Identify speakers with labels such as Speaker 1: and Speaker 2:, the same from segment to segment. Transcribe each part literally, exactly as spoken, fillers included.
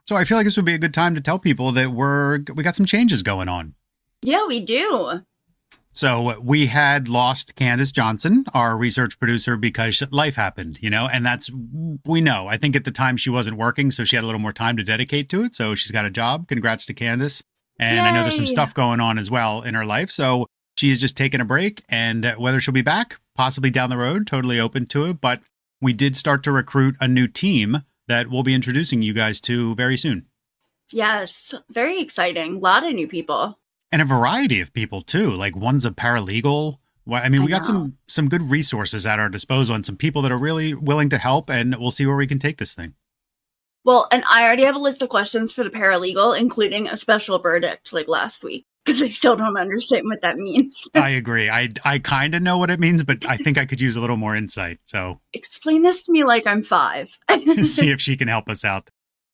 Speaker 1: So I feel like this would be a good time to tell people that we're we got some changes going on.
Speaker 2: Yeah, we do.
Speaker 1: So we had lost Candace Johnson, our research producer, because life happened, you know, and that's, we know. I think at the time she wasn't working, so she had a little more time to dedicate to it. So she's got a job. Congrats to Candace. And Yay. I know there's some stuff going on as well in her life. So she's just taking a break, and whether she'll be back, possibly down the road, totally open to it. But we did start to recruit a new team that we'll be introducing you guys to very soon.
Speaker 2: Yes, very exciting. A lot of new people.
Speaker 1: And a variety of people, too. Like, one's a paralegal. Well, I mean, we I got know. some some good resources at our disposal and some people that are really willing to help, and we'll see where we can take this thing.
Speaker 2: Well, and I already have a list of questions for the paralegal, including a special verdict like last week, because I still don't understand what that means.
Speaker 1: I agree. I, I kind of know what it means, but I think I could use a little more insight. So
Speaker 2: explain this to me like I'm five.
Speaker 1: See if she can help us out.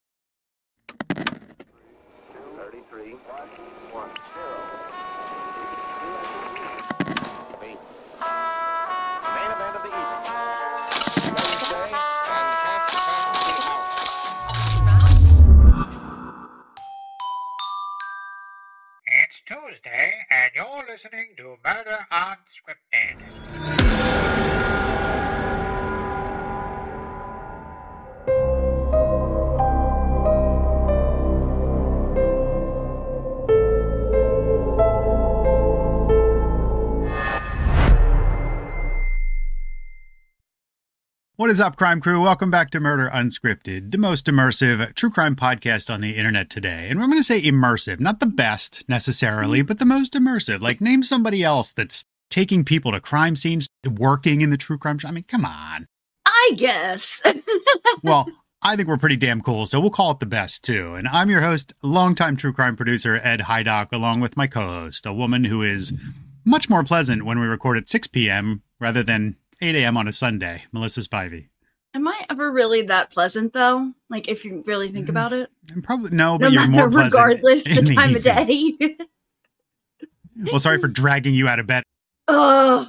Speaker 3: Tuesday, and you're listening to Murder Unscripted.
Speaker 1: What is up, crime crew? Welcome back to Murder Unscripted, the most immersive true crime podcast on the internet today. And I'm going to say immersive, not the best necessarily, but the most immersive. Like, name somebody else that's taking people to crime scenes, working in the true crime. I mean, come on.
Speaker 2: I guess.
Speaker 1: Well, I think we're pretty damn cool, so we'll call it the best too. And I'm your host, longtime true crime producer Ed Hydock, along with my co-host, a woman who is much more pleasant when we record at six p.m. rather than eight a.m. on a Sunday, Melissa Spivey.
Speaker 2: Am I ever really that pleasant, though? Like, if you really think about it?
Speaker 1: Probably no, but
Speaker 2: no
Speaker 1: you're more pleasant.
Speaker 2: Regardless the time the of day.
Speaker 1: Well, sorry for dragging you out of bed.
Speaker 2: Oh.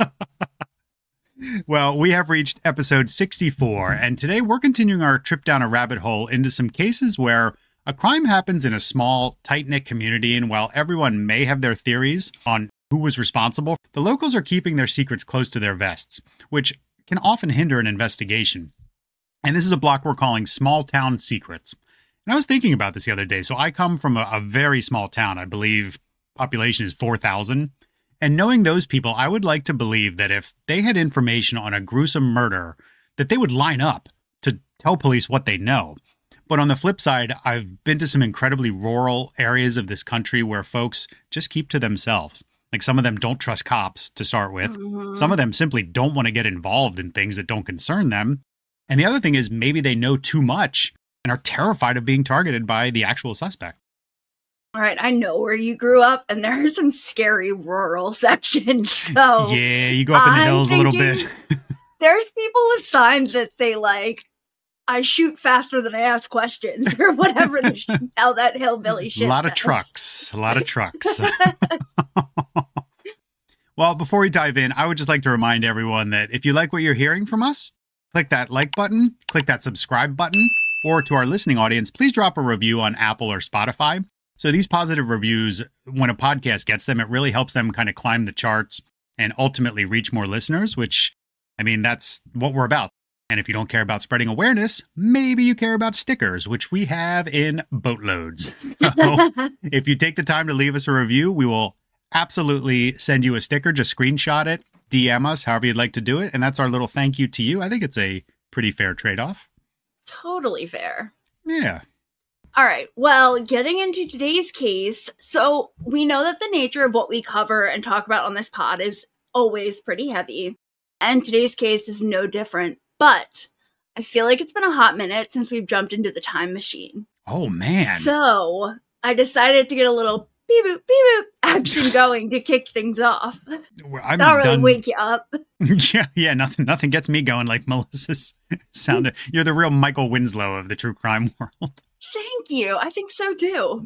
Speaker 1: Well, we have reached episode sixty-four, and today we're continuing our trip down a rabbit hole into some cases where a crime happens in a small, tight-knit community, and while everyone may have their theories on who was responsible, the locals are keeping their secrets close to their vests, which can often hinder an investigation. And this is a block we're calling Small Town Secrets. And I was thinking about this the other day. So I come from a, a very small town. I believe population is four thousand. And knowing those people, I would like to believe that if they had information on a gruesome murder, that they would line up to tell police what they know. But on the flip side, I've been to some incredibly rural areas of this country where folks just keep to themselves. Like, some of them don't trust cops to start with. Mm-hmm. Some of them simply don't want to get involved in things that don't concern them. And the other thing is maybe they know too much and are terrified of being targeted by the actual suspect.
Speaker 2: All right, I know where you grew up, and there are some scary rural sections. So
Speaker 1: yeah, you go up in the I'm hills a little bit.
Speaker 2: There's people with signs that say, like, I shoot faster than I ask questions, or whatever the sh- how that hillbilly shit
Speaker 1: A lot
Speaker 2: says.
Speaker 1: of trucks. A lot of trucks. Well, before we dive in, I would just like to remind everyone that if you like what you're hearing from us, click that like button, click that subscribe button, or to our listening audience, please drop a review on Apple or Spotify. So these positive reviews, when a podcast gets them, it really helps them kind of climb the charts and ultimately reach more listeners, which, I mean, that's what we're about. And if you don't care about spreading awareness, maybe you care about stickers, which we have in boatloads. So if you take the time to leave us a review, we will absolutely send you a sticker. Just screenshot it, D M us, however you'd like to do it. And that's our little thank you to you. I think it's a pretty fair trade-off.
Speaker 2: Totally fair.
Speaker 1: Yeah.
Speaker 2: All right. Well, getting into today's case. So we know that the nature of what we cover and talk about on this pod is always pretty heavy. And today's case is no different. But I feel like it's been a hot minute since we've jumped into the time machine.
Speaker 1: Oh, man.
Speaker 2: So I decided to get a little beep boop, beep boop action going to kick things off.
Speaker 1: Well, I'm
Speaker 2: That'll really
Speaker 1: done.
Speaker 2: wake you up.
Speaker 1: yeah, yeah, nothing nothing gets me going like Melissa's sound. You're the real Michael Winslow of the true crime world.
Speaker 2: Thank you. I think so too.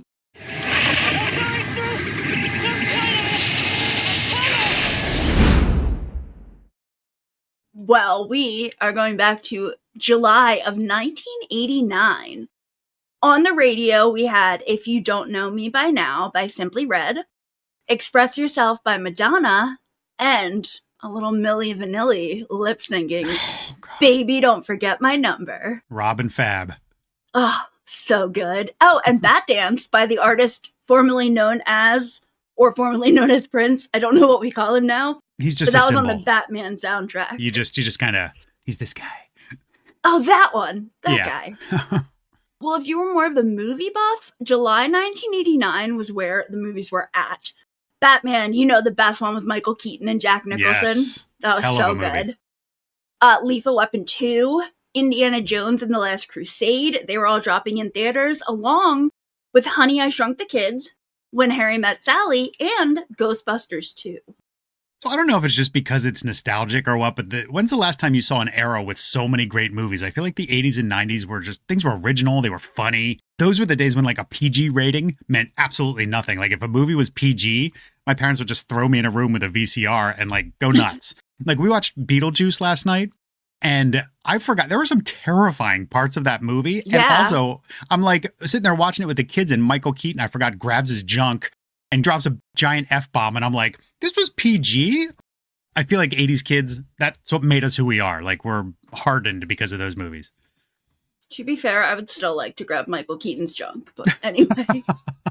Speaker 2: Well, we are going back to July of nineteen eighty-nine. On the radio, we had If You Don't Know Me By Now by Simply Red, Express Yourself by Madonna, and a little Milli Vanilli lip singing, oh, Baby Don't Forget My Number.
Speaker 1: Robin Fab.
Speaker 2: Oh, so good. Oh, and Bat Dance by the artist formerly known as, or formerly known as Prince. I don't know what we call him now.
Speaker 1: He's just
Speaker 2: but that
Speaker 1: a
Speaker 2: was
Speaker 1: symbol.
Speaker 2: on the Batman soundtrack.
Speaker 1: You just, you just kind of, he's this guy.
Speaker 2: Oh, that one. That
Speaker 1: yeah.
Speaker 2: guy. Well, if you were more of a movie buff, July nineteen eighty-nine was where the movies were at. Batman, you know, the best one with Michael Keaton and Jack Nicholson.
Speaker 1: Yes.
Speaker 2: That was
Speaker 1: Hell
Speaker 2: so
Speaker 1: of a movie.
Speaker 2: good. Uh, Lethal Weapon two, Indiana Jones and the Last Crusade. They were all dropping in theaters, along with Honey, I Shrunk the Kids, When Harry Met Sally, and Ghostbusters two.
Speaker 1: So I don't know if it's just because it's nostalgic or what, but the, when's the last time you saw an era with so many great movies? I feel like the eighties and nineties were just, things were original, they were funny. Those were the days when like a P G rating meant absolutely nothing. Like if a movie was P G, my parents would just throw me in a room with a V C R and like go nuts. Like we watched Beetlejuice last night and I forgot, there were some terrifying parts of that movie.
Speaker 2: Yeah.
Speaker 1: And also I'm like sitting there watching it with the kids and Michael Keaton, I forgot, grabs his junk and drops a giant F-bomb. And I'm like, this was P G? I feel like eighties kids, that's what made us who we are. Like we're hardened because of those movies.
Speaker 2: To be fair, I would still like to grab Michael Keaton's junk, but anyway.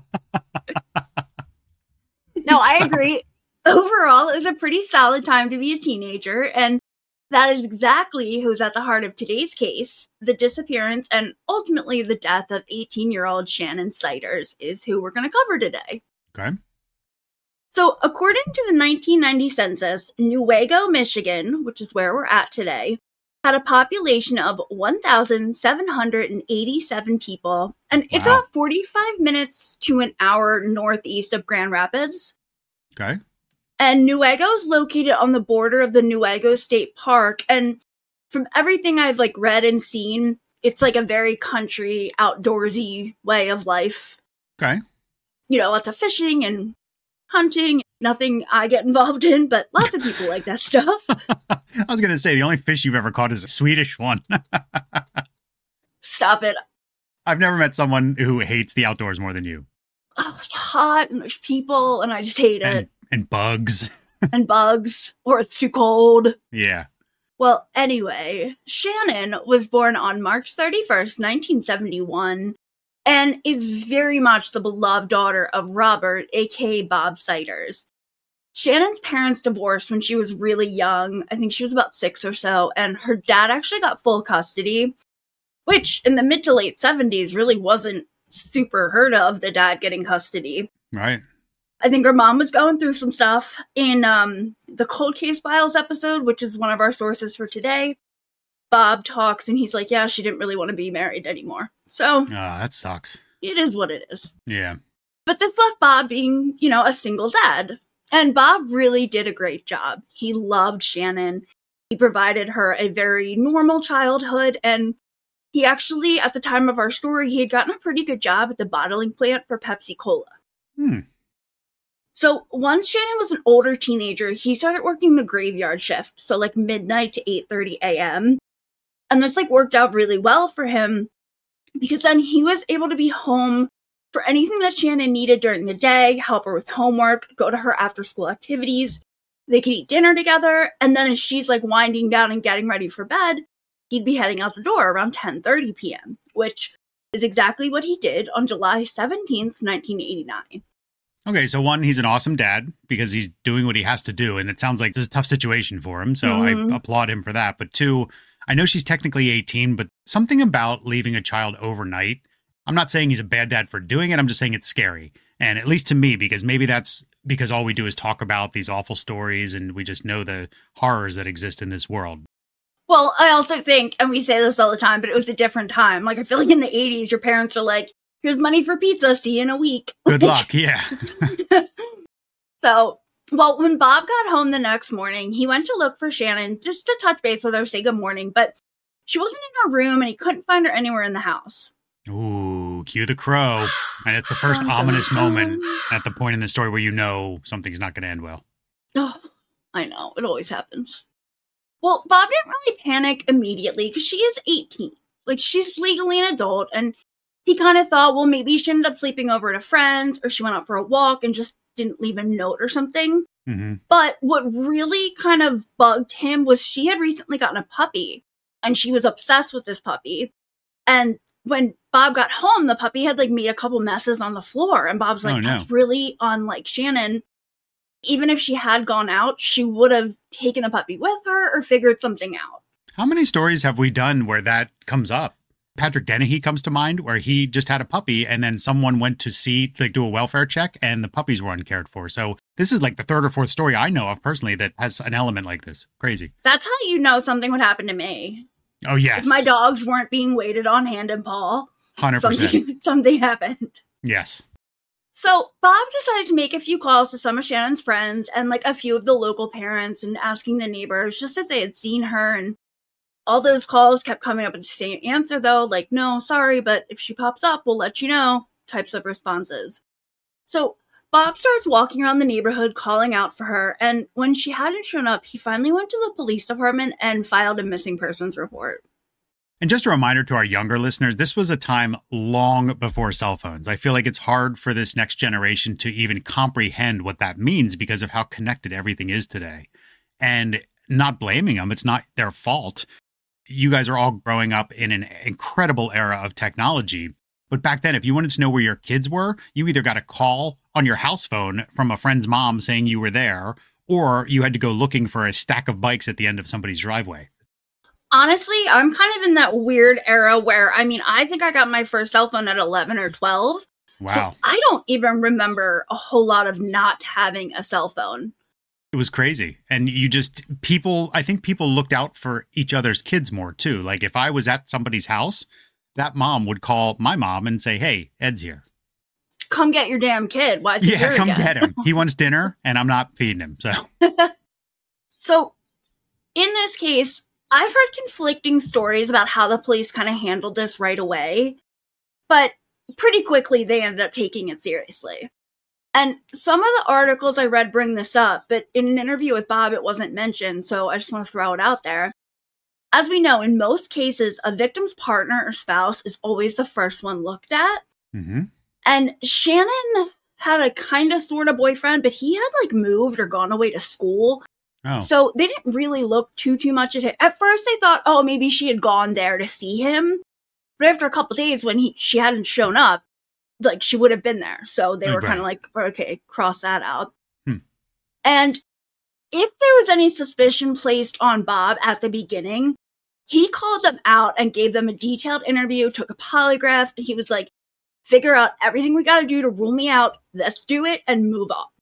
Speaker 2: No, I agree. Overall, it was a pretty solid time to be a teenager, and that is exactly who's at the heart of today's case. The disappearance and ultimately the death of eighteen-year-old Shannon Siders is who we're going to cover today.
Speaker 1: Okay.
Speaker 2: So, according to the nineteen ninety census, Newaygo, Michigan, which is where we're at today, had a population of one thousand seven hundred eighty-seven people, and it's
Speaker 1: Wow.
Speaker 2: about forty-five minutes to an hour northeast of Grand Rapids.
Speaker 1: Okay.
Speaker 2: And Newaygo is located on the border of the Newaygo State Park, and from everything I've like read and seen, it's like a very country, outdoorsy way of life.
Speaker 1: Okay.
Speaker 2: You know, lots of fishing and hunting. Nothing I get involved in, but lots of people like that stuff.
Speaker 1: I was going to say, the only fish you've ever caught is a Swedish one.
Speaker 2: Stop it.
Speaker 1: I've never met someone who hates the outdoors more than you.
Speaker 2: Oh, it's hot and there's people and I just hate it.
Speaker 1: And, and bugs.
Speaker 2: And bugs, or it's too cold.
Speaker 1: Yeah.
Speaker 2: Well, anyway, Shannon was born on March thirty-first, nineteen seventy-one, and is very much the beloved daughter of Robert, aka Bob Siders. Shannon's parents divorced when she was really young. I think she was about six or so, and her dad actually got full custody, which in the mid to late seventies really wasn't super heard of, the dad getting custody.
Speaker 1: Right.
Speaker 2: I think her mom was going through some stuff. In um, the Cold Case Files episode, which is one of our sources for today, Bob talks and he's like, yeah, she didn't really want to be married anymore. So
Speaker 1: Oh, that sucks.
Speaker 2: it is what it is.
Speaker 1: Yeah.
Speaker 2: But this left Bob being, you know, a single dad. And Bob really did a great job. He loved Shannon. He provided her a very normal childhood. And he actually, at the time of our story, he had gotten a pretty good job at the bottling plant for Pepsi Cola.
Speaker 1: Hmm.
Speaker 2: So once Shannon was an older teenager, he started working the graveyard shift. So like midnight to eight thirty a.m. And this like worked out really well for him because then he was able to be home for anything that Shannon needed during the day, help her with homework, go to her after school activities. They could eat dinner together. And then as she's like winding down and getting ready for bed, he'd be heading out the door around ten thirty p.m., which is exactly what he did on July seventeenth, nineteen eighty-nine.
Speaker 1: Okay, so one, he's an awesome dad because he's doing what he has to do, and it sounds like it's a tough situation for him, so
Speaker 2: Mhm.
Speaker 1: I applaud him for that. But two, I know she's technically eighteen, but something about leaving a child overnight, I'm not saying he's a bad dad for doing it, I'm just saying it's scary. And at least to me, because maybe that's because all we do is talk about these awful stories and we just know the horrors that exist in this world.
Speaker 2: Well, I also think, and we say this all the time, but it was a different time. Like, I feel like in the eighties, your parents are like, here's money for pizza, see you in a week.
Speaker 1: Good luck, yeah.
Speaker 2: So, well, when Bob got home the next morning, he went to look for Shannon just to touch base with her, say good morning, but she wasn't in her room and he couldn't find her anywhere in the house.
Speaker 1: Ooh, cue the crow. And it's the first
Speaker 2: Dun, dun,
Speaker 1: ominous
Speaker 2: dun.
Speaker 1: moment at the point in the story where you know something's not going to end well.
Speaker 2: Oh, I know, it always happens. Well, Bob didn't really panic immediately because she is eighteen. Like, she's legally an adult, and he kind of thought, well, maybe she ended up sleeping over at a friend's or she went out for a walk and just didn't leave a note or something.
Speaker 1: Mm-hmm.
Speaker 2: But what really kind of bugged him was she had recently gotten a puppy and she was obsessed with this puppy. And when Bob got home, the puppy had like made a couple messes on the floor. And Bob's like,
Speaker 1: Oh, no.
Speaker 2: that's really unlike Shannon. Even if she had gone out, she would have taken a puppy with her or figured something out.
Speaker 1: How many stories have we done where that comes up? Patrick Dennehy comes to mind, where he just had a puppy and then someone went to see, like, do a welfare check and the puppies were uncared for. So this is like the third or fourth story I know of personally that has an element like this. Crazy.
Speaker 2: That's how you know something would happen to me.
Speaker 1: Oh, yes.
Speaker 2: If my dogs weren't being waited on hand and paw,
Speaker 1: one hundred percent.
Speaker 2: something, something happened.
Speaker 1: Yes.
Speaker 2: So Bob decided to make a few calls to some of Shannon's friends and like a few of the local parents and asking the neighbors just if they had seen her. And all those calls kept coming up with the same answer, though, like, no, sorry, but if she pops up, we'll let you know, types of responses. So Bob starts walking around the neighborhood calling out for her, and when she hadn't shown up, he finally went to the police department and filed a missing persons report.
Speaker 1: And just a reminder to our younger listeners, this was a time long before cell phones. I feel like it's hard for this next generation to even comprehend what that means because of how connected everything is today. And not blaming them, it's not their fault. You guys are all growing up in an incredible era of technology. But back then, if you wanted to know where your kids were, you either got a call on your house phone from a friend's mom saying you were there, or you had to go looking for a stack of bikes at the end of somebody's driveway.
Speaker 2: Honestly, I'm kind of in that weird era where, I mean, I think I got my first cell phone at eleven or twelve.
Speaker 1: Wow.
Speaker 2: So I don't even remember a whole lot of not having a cell phone.
Speaker 1: It was crazy. And you just, people, I think people looked out for each other's kids more too. Like if I was at somebody's house, that mom would call my mom and say, hey, Ed's here.
Speaker 2: Come get your damn kid. Why is he
Speaker 1: Yeah,
Speaker 2: here
Speaker 1: come
Speaker 2: again?
Speaker 1: get him. He wants dinner and I'm not feeding him. So,
Speaker 2: So in this case, I've heard conflicting stories about how the police kind of handled this right away, but pretty quickly they ended up taking it seriously. And some of the articles I read bring this up, but in an interview with Bob, it wasn't mentioned, so I just want to throw it out there. As we know, in most cases, a victim's partner or spouse is always the first one looked at.
Speaker 1: mm-hmm.
Speaker 2: And Shannon had a kind of sort of boyfriend, but he had like moved or gone away to school.
Speaker 1: Oh,
Speaker 2: So they didn't really look too, too much at him. At first they thought, oh, maybe she had gone there to see him. But after a couple days when he she hadn't shown up, like she would have been there. So they were
Speaker 1: Right.
Speaker 2: kind of like, okay, cross that out.
Speaker 1: Hmm.
Speaker 2: And if there was any suspicion placed on Bob at the beginning, he called them out and gave them a detailed interview, took a polygraph, and he was like, figure out everything we got to do to rule me out. Let's do it and move on.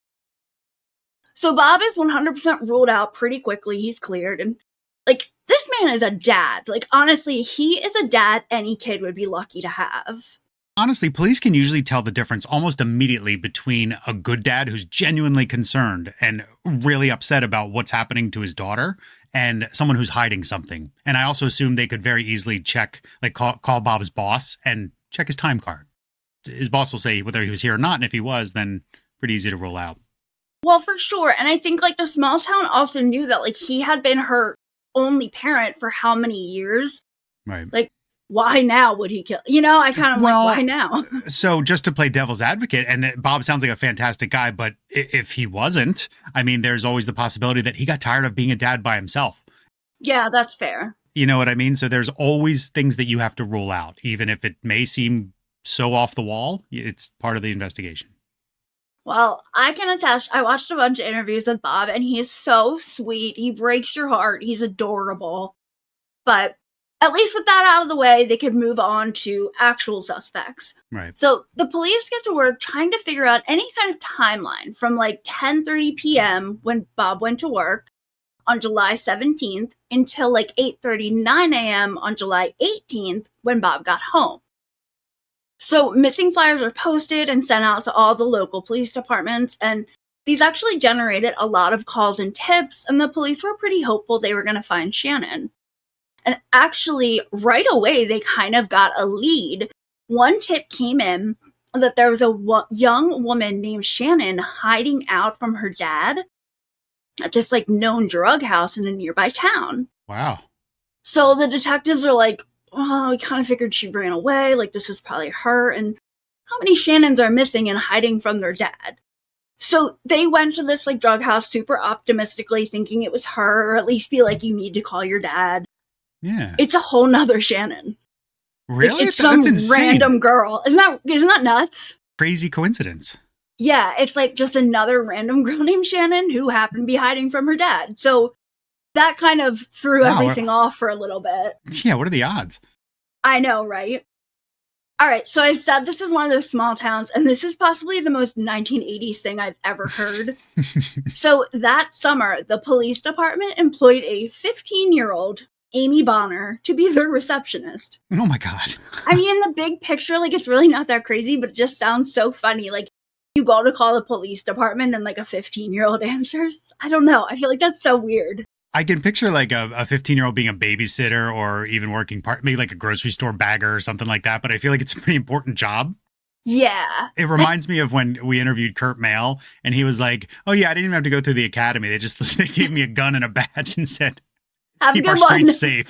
Speaker 2: So Bob is one hundred percent ruled out pretty quickly. He's cleared. And like, this man is a dad. Like, honestly, he is a dad any kid would be lucky to have.
Speaker 1: honestly, police can usually tell the difference almost immediately between a good dad who's genuinely concerned and really upset about what's happening to his daughter and someone who's hiding something. And I also assume they could very easily check, like call, call Bob's boss and check his time card. His boss will say whether he was here or not. And if he was, then pretty easy to rule out.
Speaker 2: Well, for sure. And I think like the small town also knew that like he had been her only parent for how many years?
Speaker 1: Right.
Speaker 2: Like, why now would he kill? You know, I kind of
Speaker 1: Well,
Speaker 2: like, why now?
Speaker 1: So just to play devil's advocate, and Bob sounds like a fantastic guy, but if he wasn't, I mean, there's always the possibility that he got tired of being a dad by himself.
Speaker 2: Yeah, that's fair.
Speaker 1: You know what I mean? So there's always things that you have to rule out, even if it may seem so off the wall. It's part of the investigation.
Speaker 2: Well, I can attest, I watched a bunch of interviews with Bob, and he is so sweet. He breaks your heart. He's adorable. But at least with that out of the way, they could move on to actual suspects.
Speaker 1: Right.
Speaker 2: So the police get to work trying to figure out any kind of timeline from like ten thirty p.m. when Bob went to work on July seventeenth until like eight thirty, nine a.m. on July eighteenth when Bob got home. So missing flyers are posted and sent out to all the local police departments, and these actually generated a lot of calls and tips, and the police were pretty hopeful they were going to find Shannon. And actually, right away, they kind of got a lead. One tip came in that there was a w- young woman named Shannon hiding out from her dad at this like known drug house in a nearby town.
Speaker 1: Wow.
Speaker 2: So the detectives are like, oh, we kind of figured she ran away. Like, this is probably her. And how many Shannons are missing and hiding from their dad? So they went to this like drug house super optimistically, thinking it was her, or at least be like, you need to call your dad.
Speaker 1: Yeah.
Speaker 2: It's a whole nother Shannon.
Speaker 1: Really?
Speaker 2: Like, it's
Speaker 1: That's
Speaker 2: some
Speaker 1: insane.
Speaker 2: random girl. Isn't that isn't that nuts?
Speaker 1: Crazy coincidence.
Speaker 2: Yeah, it's like just another random girl named Shannon who happened to be hiding from her dad. So that kind of threw
Speaker 1: Wow.
Speaker 2: everything off for a little bit.
Speaker 1: Yeah, what are the odds?
Speaker 2: I know, right? All right, so I've said this is one of those small towns, and this is possibly the most nineteen eighties thing I've ever heard. So that summer, the police department employed a fifteen-year-old, Amy Bonner, to be their receptionist.
Speaker 1: Oh my God.
Speaker 2: I mean, in the big picture, like, it's really not that crazy, but it just sounds so funny. Like, you go to call the police department and, like, a fifteen-year-old answers. I don't know. I feel like that's so weird.
Speaker 1: I can picture like a, a fifteen-year-old being a babysitter or even working part, maybe like a grocery store bagger or something like that. But I feel like it's a pretty important job.
Speaker 2: Yeah.
Speaker 1: It reminds me of when we interviewed Kurt Mail and he was like, oh yeah, I didn't even have to go through the academy. They just, they gave me a gun and a badge and said,
Speaker 2: Have
Speaker 1: keep
Speaker 2: a
Speaker 1: our
Speaker 2: good one.
Speaker 1: streets safe.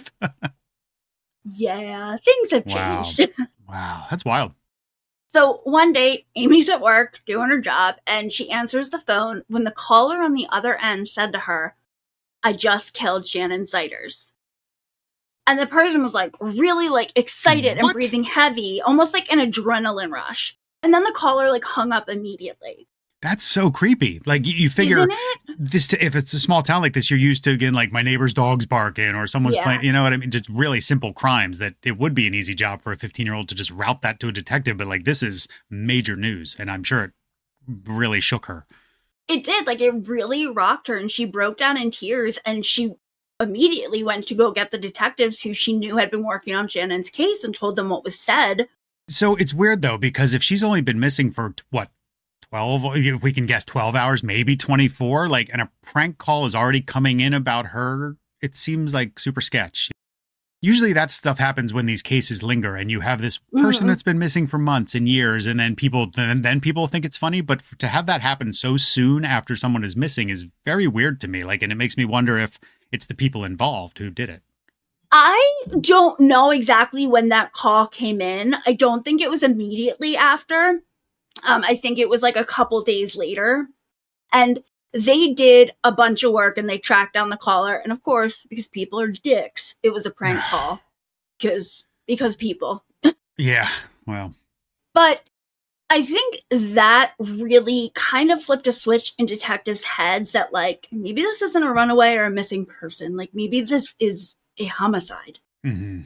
Speaker 2: Yeah, things have
Speaker 1: Wow.
Speaker 2: changed.
Speaker 1: Wow. That's wild.
Speaker 2: So one day, Amy's at work doing her job, and she answers the phone when the caller on the other end said to her, I just killed Shannon Siders. And the person was like really like excited and
Speaker 1: What?
Speaker 2: breathing heavy, almost like an adrenaline rush. And then the caller like hung up immediately.
Speaker 1: That's so creepy. Like you, you figure
Speaker 2: Isn't it?
Speaker 1: this, if it's a small town like this, you're used to again, like my neighbor's dog's barking or someone's
Speaker 2: Yeah.
Speaker 1: playing, you know what I mean? Just really simple crimes that it would be an easy job for a fifteen year old to just route that to a detective. But like, this is major news. And I'm sure it really shook her.
Speaker 2: It did. Like, it really rocked her, and she broke down in tears, and she immediately went to go get the detectives who she knew had been working on Shannon's case and told them what was said.
Speaker 1: So it's weird though, because if she's only been missing for what, twelve, if we can guess twelve hours, maybe twenty-four, like, and a prank call is already coming in about her, it seems like super sketch. Usually that stuff happens when these cases linger and you have this person
Speaker 2: Mhm.
Speaker 1: that's been missing for months and years, and then people then, then people think it's funny. But f- to have that happen so soon after someone is missing is very weird to me. Like, and it makes me wonder if it's the people involved who did it.
Speaker 2: I don't know exactly when that call came in. I don't think it was immediately after. Um, I think it was like a couple days later. And they did a bunch of work and they tracked down the caller. And of course, because people are dicks, it was a prank call. Because because people.
Speaker 1: Yeah, well,
Speaker 2: But I think that really kind of flipped a switch in detectives' heads that, like, maybe this isn't a runaway or a missing person. Like, maybe this is a homicide.
Speaker 1: hmm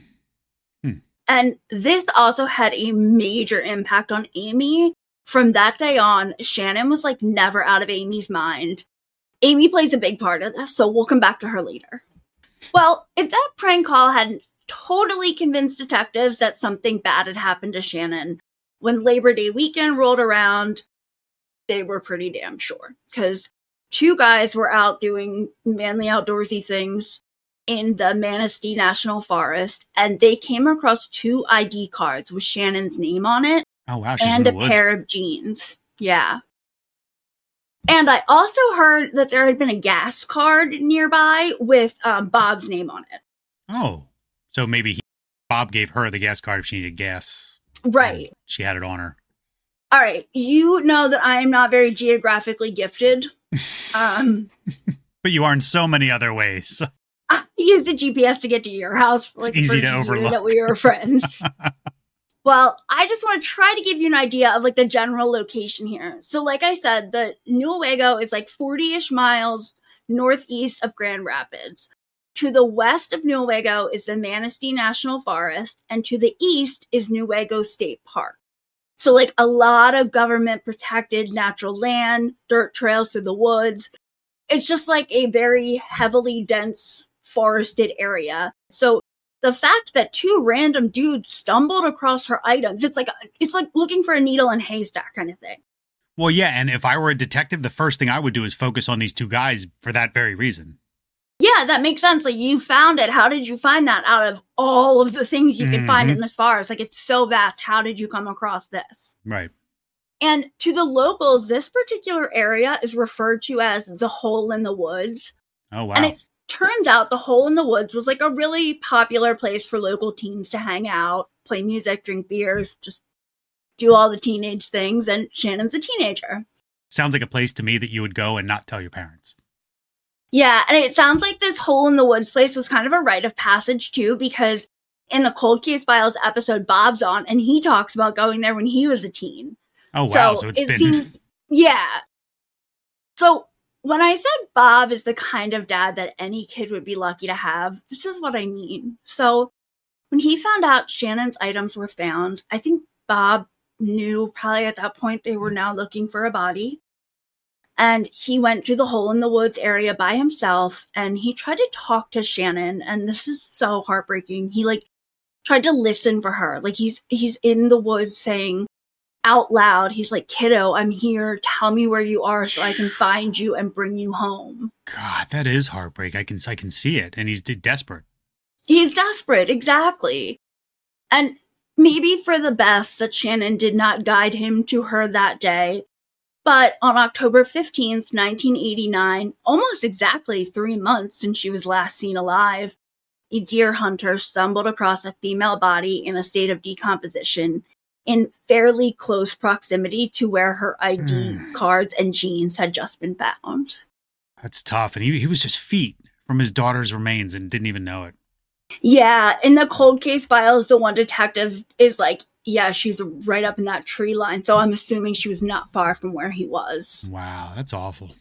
Speaker 2: And this also had a major impact on Amy. From that day on, Shannon was, like, never out of Amy's mind. Amy plays a big part of this, so we'll come back to her later. Well, if that prank call hadn't totally convinced detectives that something bad had happened to Shannon, when Labor Day weekend rolled around, they were pretty damn sure. Because two guys were out doing manly outdoorsy things in the Manistee National Forest, and they came across two I D cards with Shannon's name on it
Speaker 1: oh wow, she's
Speaker 2: and
Speaker 1: in
Speaker 2: a
Speaker 1: the woods.
Speaker 2: pair of jeans. Yeah. And I also heard that there had been a gas card nearby with um, Bob's name on it.
Speaker 1: Oh, so maybe he, Bob gave her the gas card if she needed gas.
Speaker 2: Right.
Speaker 1: and she had it on her.
Speaker 2: All right. You know that I am not very geographically gifted. Um,
Speaker 1: But you are in so many other ways.
Speaker 2: I used the G P S to get to your house for like
Speaker 1: It's easy
Speaker 2: the
Speaker 1: to
Speaker 2: first year
Speaker 1: overlook.
Speaker 2: that we were friends. Well, I just want to try to give you an idea of like the general location here. So like I said, the Newaygo is like forty-ish miles northeast of Grand Rapids. To the west of Newaygo is the Manistee National Forest, and to the east is Newaygo State Park. So like a lot of government protected natural land, dirt trails through the woods. It's just like a very heavily dense forested area. So the fact that two random dudes stumbled across her items, it's like it's like looking for a needle in a haystack kind of thing.
Speaker 1: Well, yeah, and if I were a detective, the first thing I would do is focus on these two guys for that very reason.
Speaker 2: Yeah, that makes sense. Like, you found it. How did you find that out of all of the things you can find
Speaker 1: Mhm.
Speaker 2: in this forest? Like, it's so vast. How did you come across this?
Speaker 1: Right.
Speaker 2: And to the locals, this particular area is referred to as the hole in the woods.
Speaker 1: Oh, wow.
Speaker 2: And it turns out the Hole in the Woods was like a really popular place for local teens to hang out, play music, drink beers, just do all the teenage things. And Shannon's a teenager.
Speaker 1: Sounds like a place to me that you would go and not tell your parents.
Speaker 2: Yeah, and it sounds like this Hole in the Woods place was kind of a rite of passage too, because in the Cold Case Files episode Bob's on, and he talks about going there when he was a teen.
Speaker 1: Oh, wow. So, so it's
Speaker 2: it
Speaker 1: been...
Speaker 2: seems, yeah. So when I said Bob is the kind of dad that any kid would be lucky to have, this is what I mean. So when he found out Shannon's items were found, I think Bob knew probably at that point they were now looking for a body. And he went to the Hole in the Woods area by himself, and he tried to talk to Shannon. And this is so heartbreaking. He like tried to listen for her. Like he's he's in the woods saying out loud, he's like, "Kiddo, I'm here. Tell me where you are so I can find you and bring you home."
Speaker 1: God, that is heartbreak. I can I can see it. And he's de- desperate.
Speaker 2: He's desperate, exactly. And maybe for the best that Shannon did not guide him to her that day. But on October fifteenth, nineteen eighty-nine, almost exactly three months since she was last seen alive, a deer hunter stumbled across a female body in a state of decomposition in fairly close proximity to where her I D mm. cards and jeans had just been found.
Speaker 1: That's tough. And he, he was just feet from his daughter's remains and didn't even know it.
Speaker 2: Yeah, in the Cold Case Files, the one detective is like, yeah, she's right up in that tree line. So I'm assuming she was not far from where he was.
Speaker 1: Wow, that's awful.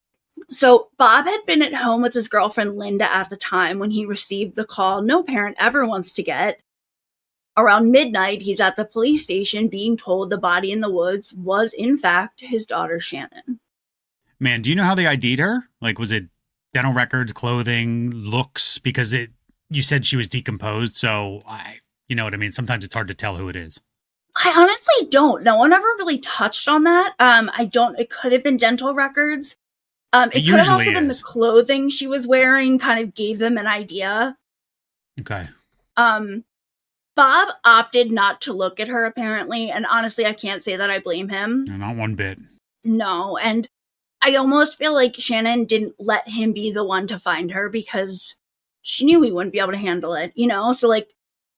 Speaker 2: So Bob had been at home with his girlfriend Linda at the time when he received the call no parent ever wants to get. Around midnight, he's at the police station being told the body in the woods was, in fact, his daughter Shannon.
Speaker 1: Man, do you know how they I D'd her? Like, was it dental records, clothing, looks? Because it, you said she was decomposed, so I... You know what I mean? Sometimes it's hard to tell who it is.
Speaker 2: I honestly don't. No one ever really touched on that. Um, I don't. It could have been dental records. Um, it, it could have also is. been the clothing she was wearing. Kind of gave them an idea.
Speaker 1: Okay.
Speaker 2: Um, Bob opted not to look at her apparently, and honestly, I can't say that I blame him.
Speaker 1: Not one bit.
Speaker 2: No, and I almost feel like Shannon didn't let him be the one to find her because she knew he wouldn't be able to handle it. You know, so like.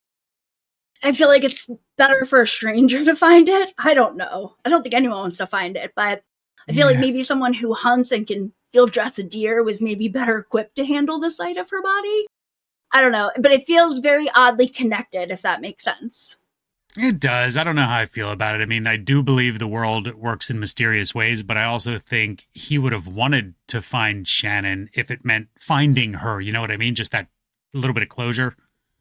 Speaker 2: I feel like it's better for a stranger to find it. I don't know. I don't think anyone wants to find it, but I feel yeah. like maybe someone who hunts and can field dress a deer was maybe better equipped to handle the sight of her body. I don't know, but it feels very oddly connected, if that makes sense.
Speaker 1: It does. I don't know how I feel about it. I mean, I do believe the world works in mysterious ways, but I also think he would have wanted to find Shannon if it meant finding her. You know what I mean? Just that little bit of closure.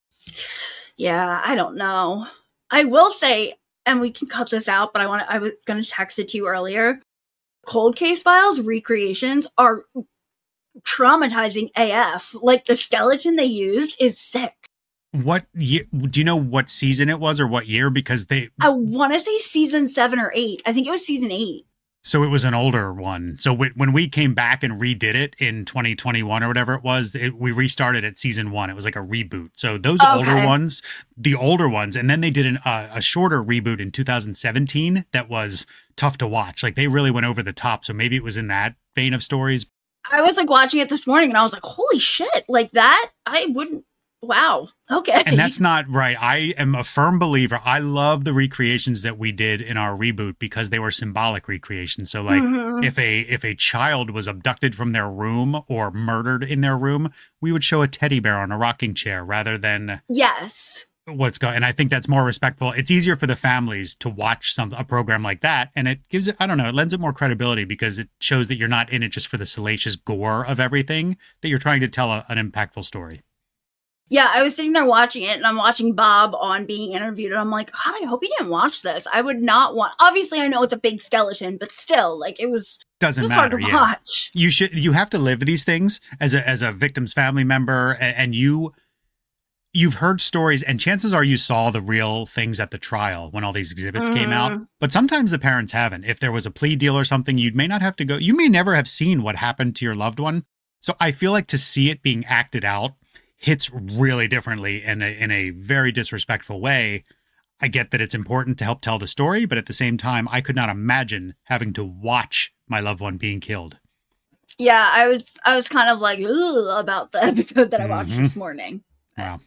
Speaker 2: Yeah, I don't know. I will say, and we can cut this out, but I want I was going to text it to you earlier. Cold Case Files recreations are traumatizing A F. Like the skeleton they used is sick.
Speaker 1: What year? Do you know what season it was or what year? Because they,
Speaker 2: I want to say season seven or eight. I think it was season eight.
Speaker 1: So it was an older one. So w- when we came back and redid it in twenty twenty-one or whatever it was, it, we restarted at season one. It was like a reboot. So those okay. older ones, the older ones, and then they did an, uh, a shorter reboot in two thousand seventeen that was tough to watch. Like they really went over the top. So maybe it was in that vein of stories.
Speaker 2: I was like watching it this morning and I was like, holy shit, like that? I wouldn't. Wow. Okay.
Speaker 1: And that's not right. I am a firm believer. I love the recreations that we did in our reboot because they were symbolic recreations. So like mm-hmm. if a if a child was abducted from their room or murdered in their room, we would show a teddy bear on a rocking chair rather than
Speaker 2: yes.
Speaker 1: what's going. And I think that's more respectful. It's easier for the families to watch some a program like that. And it gives it, I don't know, it lends it more credibility because it shows that you're not in it just for the salacious gore of everything, that you're trying to tell a, an impactful story.
Speaker 2: Yeah, I was sitting there watching it and I'm watching Bob on being interviewed and I'm like, God, I hope he didn't watch this. I would not want, obviously I know it's a big skeleton, but still, like it was,
Speaker 1: Doesn't
Speaker 2: it was
Speaker 1: matter,
Speaker 2: hard to
Speaker 1: yeah.
Speaker 2: watch.
Speaker 1: You should, you have to live these things as a, as a victim's family member and, and you, you've heard stories and chances are you saw the real things at the trial when all these exhibits mm. came out, but sometimes the parents haven't. If there was a plea deal or something, you may not have to go, you may never have seen what happened to your loved one. So I feel like to see it being acted out hits really differently in a, in a very disrespectful way. I get that it's important to help tell the story, but at the same time, I could not imagine having to watch my loved one being killed.
Speaker 2: Yeah, I was I was kind of like, ugh, about the episode that I watched
Speaker 1: Mhm.
Speaker 2: this morning.
Speaker 1: Wow.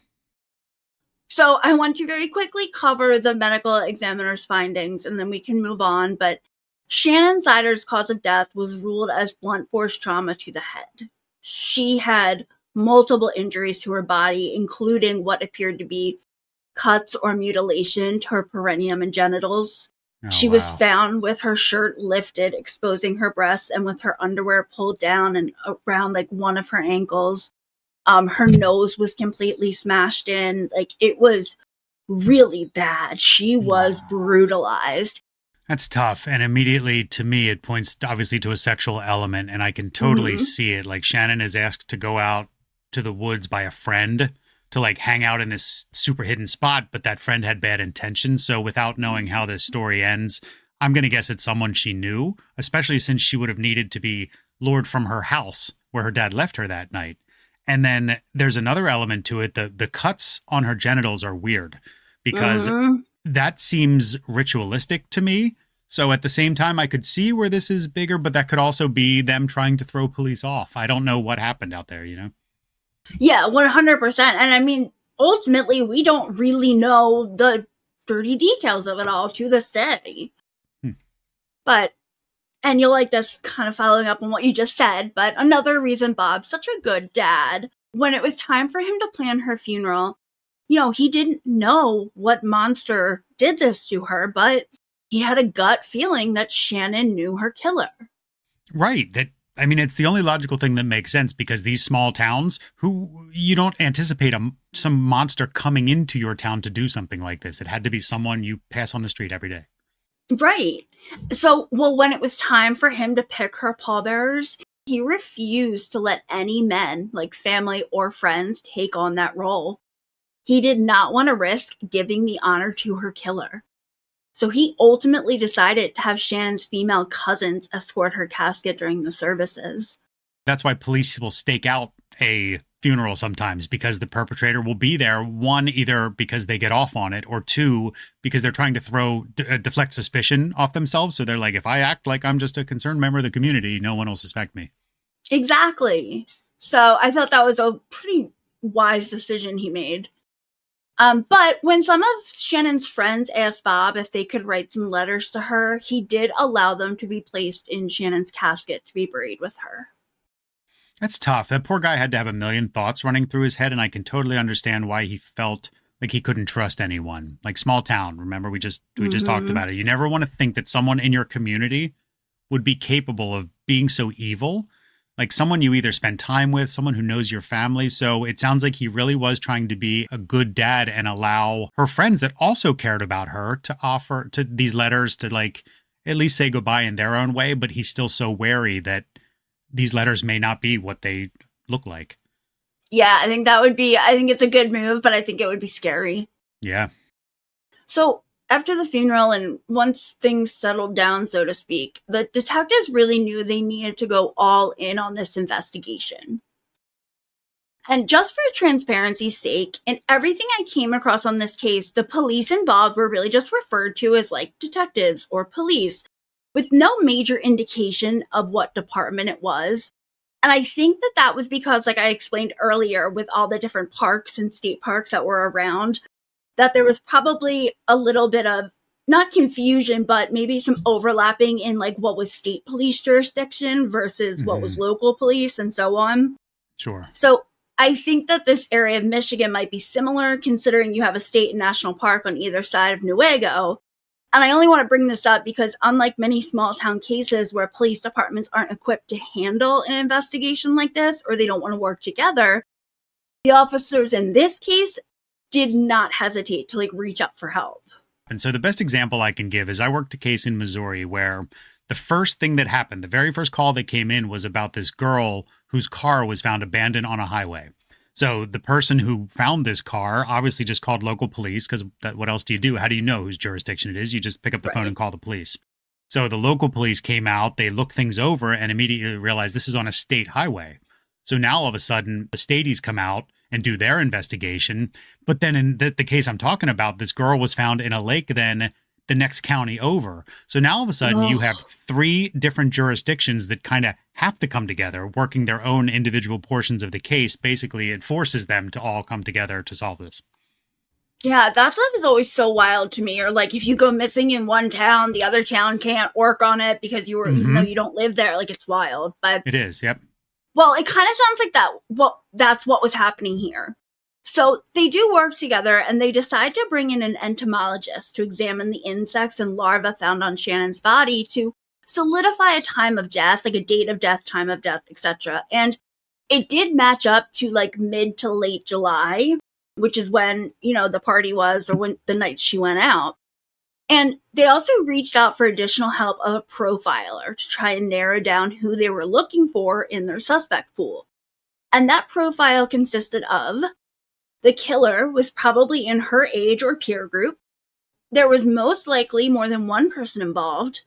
Speaker 2: So I want to very quickly cover the medical examiner's findings, and then we can move on. But Shannon Sider's cause of death was ruled as blunt force trauma to the head. She had multiple injuries to her body, including what appeared to be cuts or mutilation to her perineum and genitals.
Speaker 1: Oh,
Speaker 2: she was
Speaker 1: wow.
Speaker 2: found with her shirt lifted, exposing her breasts, and with her underwear pulled down and around like one of her ankles. Um, her nose was completely smashed in. Like, it was really bad. She was
Speaker 1: Wow.
Speaker 2: brutalized.
Speaker 1: That's tough. And immediately to me, it points obviously to a sexual element, and I can totally
Speaker 2: Mhm.
Speaker 1: see it. Like, Shannon is asked to go out to the woods by a friend to like hang out in this super hidden spot, but that friend had bad intentions. So without knowing how this story ends, I'm going to guess it's someone she knew, especially since she would have needed to be lured from her house where her dad left her that night. And then there's another element to it. The the cuts on her genitals are weird because
Speaker 2: Mhm.
Speaker 1: that seems ritualistic to me. So at the same time, I could see where this is bigger, but that could also be them trying to throw police off. I don't know what happened out there, you know?
Speaker 2: Yeah, one hundred percent. And I mean, ultimately, we don't really know the dirty details of it all to this day.
Speaker 1: Hmm.
Speaker 2: But, and you'll like this kind of following up on what you just said, but another reason Bob's such a good dad, when it was time for him to plan her funeral, you know, he didn't know what monster did this to her, but he had a gut feeling that Shannon knew her killer.
Speaker 1: Right. That I mean, it's the only logical thing that makes sense because these small towns, who you don't anticipate a, some monster coming into your town to do something like this. It had to be someone you pass on the street every day.
Speaker 2: Right. So, well, when it was time for him to pick her pallbearers, he refused to let any men, like family or friends, take on that role. He did not want to risk giving the honor to her killer. So he ultimately decided to have Shannon's female cousins escort her casket during the services.
Speaker 1: That's why police will stake out a funeral sometimes, because the perpetrator will be there, one, either because they get off on it, or two, because they're trying to throw, d- uh, deflect suspicion off themselves. So they're like, if I act like I'm just a concerned member of the community, no one will suspect me.
Speaker 2: Exactly. So I thought that was a pretty wise decision he made. Um, but when some of Shannon's friends asked Bob if they could write some letters to her, he did allow them to be placed in Shannon's casket to be buried with her.
Speaker 1: That's tough. That poor guy had to have a million thoughts running through his head, and I can totally understand why he felt like he couldn't trust anyone. Like, small town, remember we just we just talked
Speaker 2: Mhm.
Speaker 1: about it. You never want to think that someone in your community would be capable of being so evil. Like, someone you either spend time with, someone who knows your family. So it sounds like he really was trying to be a good dad and allow her friends that also cared about her to offer to these letters to, like, at least say goodbye in their own way. But he's still so wary that these letters may not be what they look like.
Speaker 2: Yeah, I think that would be, I think it's a good move, but I think it would be scary.
Speaker 1: Yeah.
Speaker 2: So after the funeral and once things settled down, so to speak, the detectives really knew they needed to go all in on this investigation. And just for transparency's sake, in everything I came across on this case, the police involved were really just referred to as like detectives or police, with no major indication of what department it was. And I think that that was because, like I explained earlier, with all the different parks and state parks that were around, that there was probably a little bit of, not confusion, but maybe some overlapping in like what was state police jurisdiction versus mm-hmm. what was local police and so on.
Speaker 1: Sure.
Speaker 2: So I think that this area of Michigan might be similar, considering you have a state and national park on either side of Newaygo. And I only want to bring this up because unlike many small town cases where police departments aren't equipped to handle an investigation like this, or they don't want to work together, the officers in this case did not hesitate to like reach out for help.
Speaker 1: And so the best example I can give is I worked a case in Missouri where the first thing that happened, the very first call that came in was about this girl whose car was found abandoned on a highway. So the person who found this car obviously just called local police, because what else do you do? How do you know whose jurisdiction it is? You just pick up the right. phone and call the police. So the local police came out, they looked things over and immediately realized this is on a state highway. So now all of a sudden the stateies come out and do their investigation. But then in the, the case I'm talking about, this girl was found in a lake then the next county over. So now all of a sudden
Speaker 2: Ugh.
Speaker 1: you have three different jurisdictions that kind of have to come together, working their own individual portions of the case. Basically, it forces them to all come together to solve this.
Speaker 2: Yeah, that stuff is always so wild to me. Or like if you go missing in one town, the other town can't work on it because you were,
Speaker 1: Mhm.
Speaker 2: even though you don't live there. Like it's wild. But
Speaker 1: It is, yep.
Speaker 2: well, it kind of sounds like that. Well, that's what was happening here. So they do work together and they decide to bring in an entomologist to examine the insects and larvae found on Shannon's body to solidify a time of death, like a date of death, time of death, et cetera. And it did match up to like mid to late July, which is when, you know, the party was or when the night she went out. And they also reached out for additional help of a profiler to try and narrow down who they were looking for in their suspect pool. And that profile consisted of the killer was probably in her age or peer group. There was most likely more than one person involved.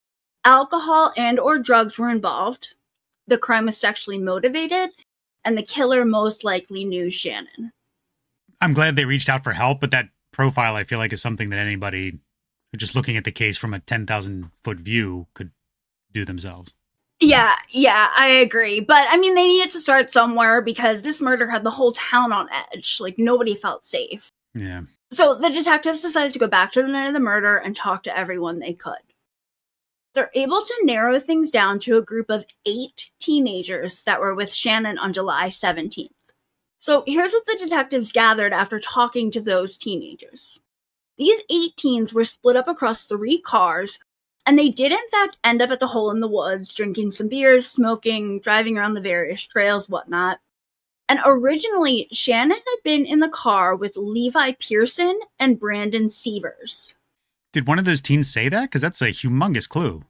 Speaker 2: Alcohol and or drugs were involved. The crime was sexually motivated. And the killer most likely knew Shannon.
Speaker 1: I'm glad they reached out for help, but that profile, I feel like, is something that anybody just looking at the case from a ten thousand foot view could do themselves.
Speaker 2: Yeah, yeah, I agree. But I mean, they needed to start somewhere because this murder had the whole town on edge. Like nobody felt safe.
Speaker 1: Yeah.
Speaker 2: So the detectives decided to go back to the night of the murder and talk to everyone they could. They're able to narrow things down to a group of eight teenagers that were with Shannon on July seventeenth. So here's what the detectives gathered after talking to those teenagers. These eight teens were split up across three cars, and they did in fact end up at the hole in the woods, drinking some beers, smoking, driving around the various trails, whatnot. And originally, Shannon had been in the car with Levi Pearson and Brandon Sievers.
Speaker 1: Did one of those teens say that? Because that's a humongous clue.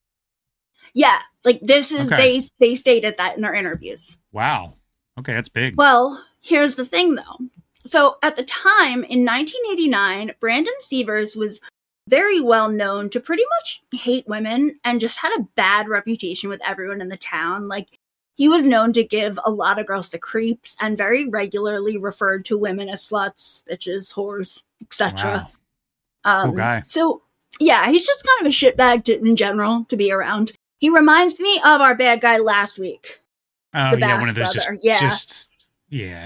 Speaker 2: Yeah, like this is,
Speaker 1: Okay.
Speaker 2: they, they stated that in their interviews.
Speaker 1: Wow. Okay, that's big.
Speaker 2: Well, here's the thing though. So at the time, in nineteen eighty-nine, Brandon Sievers was very well known to pretty much hate women and just had a bad reputation with everyone in the town. Like, he was known to give a lot of girls the creeps and very regularly referred to women as sluts, bitches, whores, et cetera.
Speaker 1: Wow.
Speaker 2: Um,
Speaker 1: Cool guy.
Speaker 2: So, yeah, he's just kind of a shitbag to, in general to be around. He reminds me of our bad guy last week.
Speaker 1: Oh,
Speaker 2: the
Speaker 1: yeah,
Speaker 2: Bass
Speaker 1: one of those just,
Speaker 2: brother, yeah.
Speaker 1: just, yeah.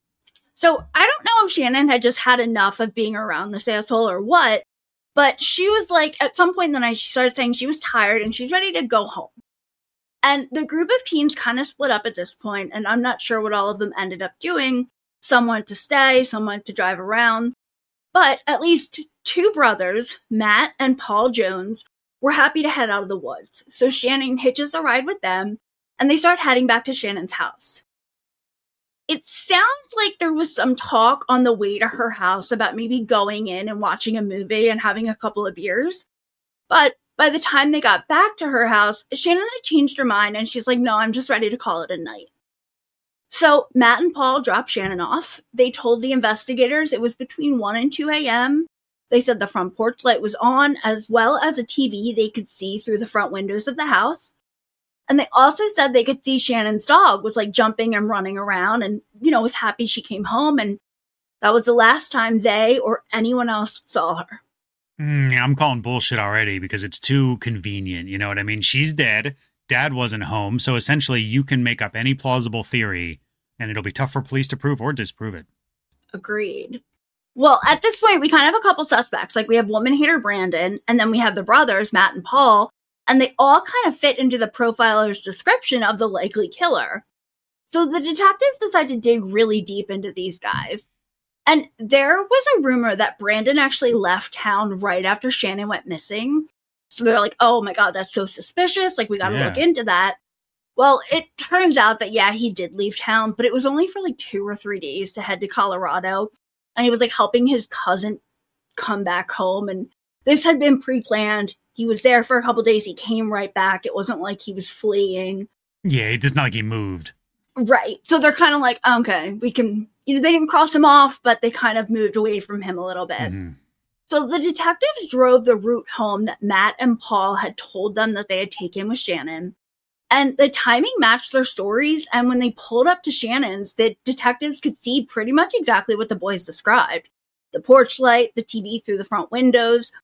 Speaker 2: So I don't know if Shannon had just had enough of being around this asshole or what, but she was like, at some point in the night, she started saying she was tired and she's ready to go home. And the group of teens kind of split up at this point, and I'm not sure what all of them ended up doing. Some went to stay, some went to drive around. But at least two brothers, Matt and Paul Jones, were happy to head out of the woods. So Shannon hitches a ride with them, and they start heading back to Shannon's house. It sounds like there was some talk on the way to her house about maybe going in and watching a movie and having a couple of beers. But by the time they got back to her house, Shannon had changed her mind and she's like, no, I'm just ready to call it a night. So Matt and Paul dropped Shannon off. They told the investigators it was between one and two a.m. They said the front porch light was on, as well as a T V they could see through the front windows of the house. And they also said they could see Shannon's dog was like jumping and running around and, you know, was happy she came home. And that was the last time they or anyone else saw her.
Speaker 1: Mm, yeah, I'm calling bullshit already because it's too convenient. You know what I mean? She's dead. Dad wasn't home. So essentially you can make up any plausible theory and it'll be tough for police to prove or disprove it.
Speaker 2: Agreed. Well, at this point, we kind of have a couple suspects. Like we have woman hater Brandon, and then we have the brothers, Matt and Paul. And they all kind of fit into the profiler's description of the likely killer. So the detectives decide to dig really deep into these guys. And there was a rumor that Brandon actually left town right after Shannon went missing. So they're like, oh my God, that's so suspicious. Like, we got to
Speaker 1: Yeah.
Speaker 2: look into that. Well, it turns out that, yeah, he did leave town, but it was only for like two or three days to head to Colorado. And he was like helping his cousin come back home. And this had been pre-planned. He was there for a couple days. He came right back. It wasn't like he was fleeing.
Speaker 1: Yeah, it's not like he moved.
Speaker 2: Right. So they're kind of like, okay, we can, you know, they didn't cross him off, but they kind of moved away from him a little bit.
Speaker 1: Mhm.
Speaker 2: So the detectives drove the route home that Matt and Paul had told them that they had taken with Shannon. And the timing matched their stories. And when they pulled up to Shannon's, the detectives could see pretty much exactly what the boys described. The porch light, the T V through the front windows.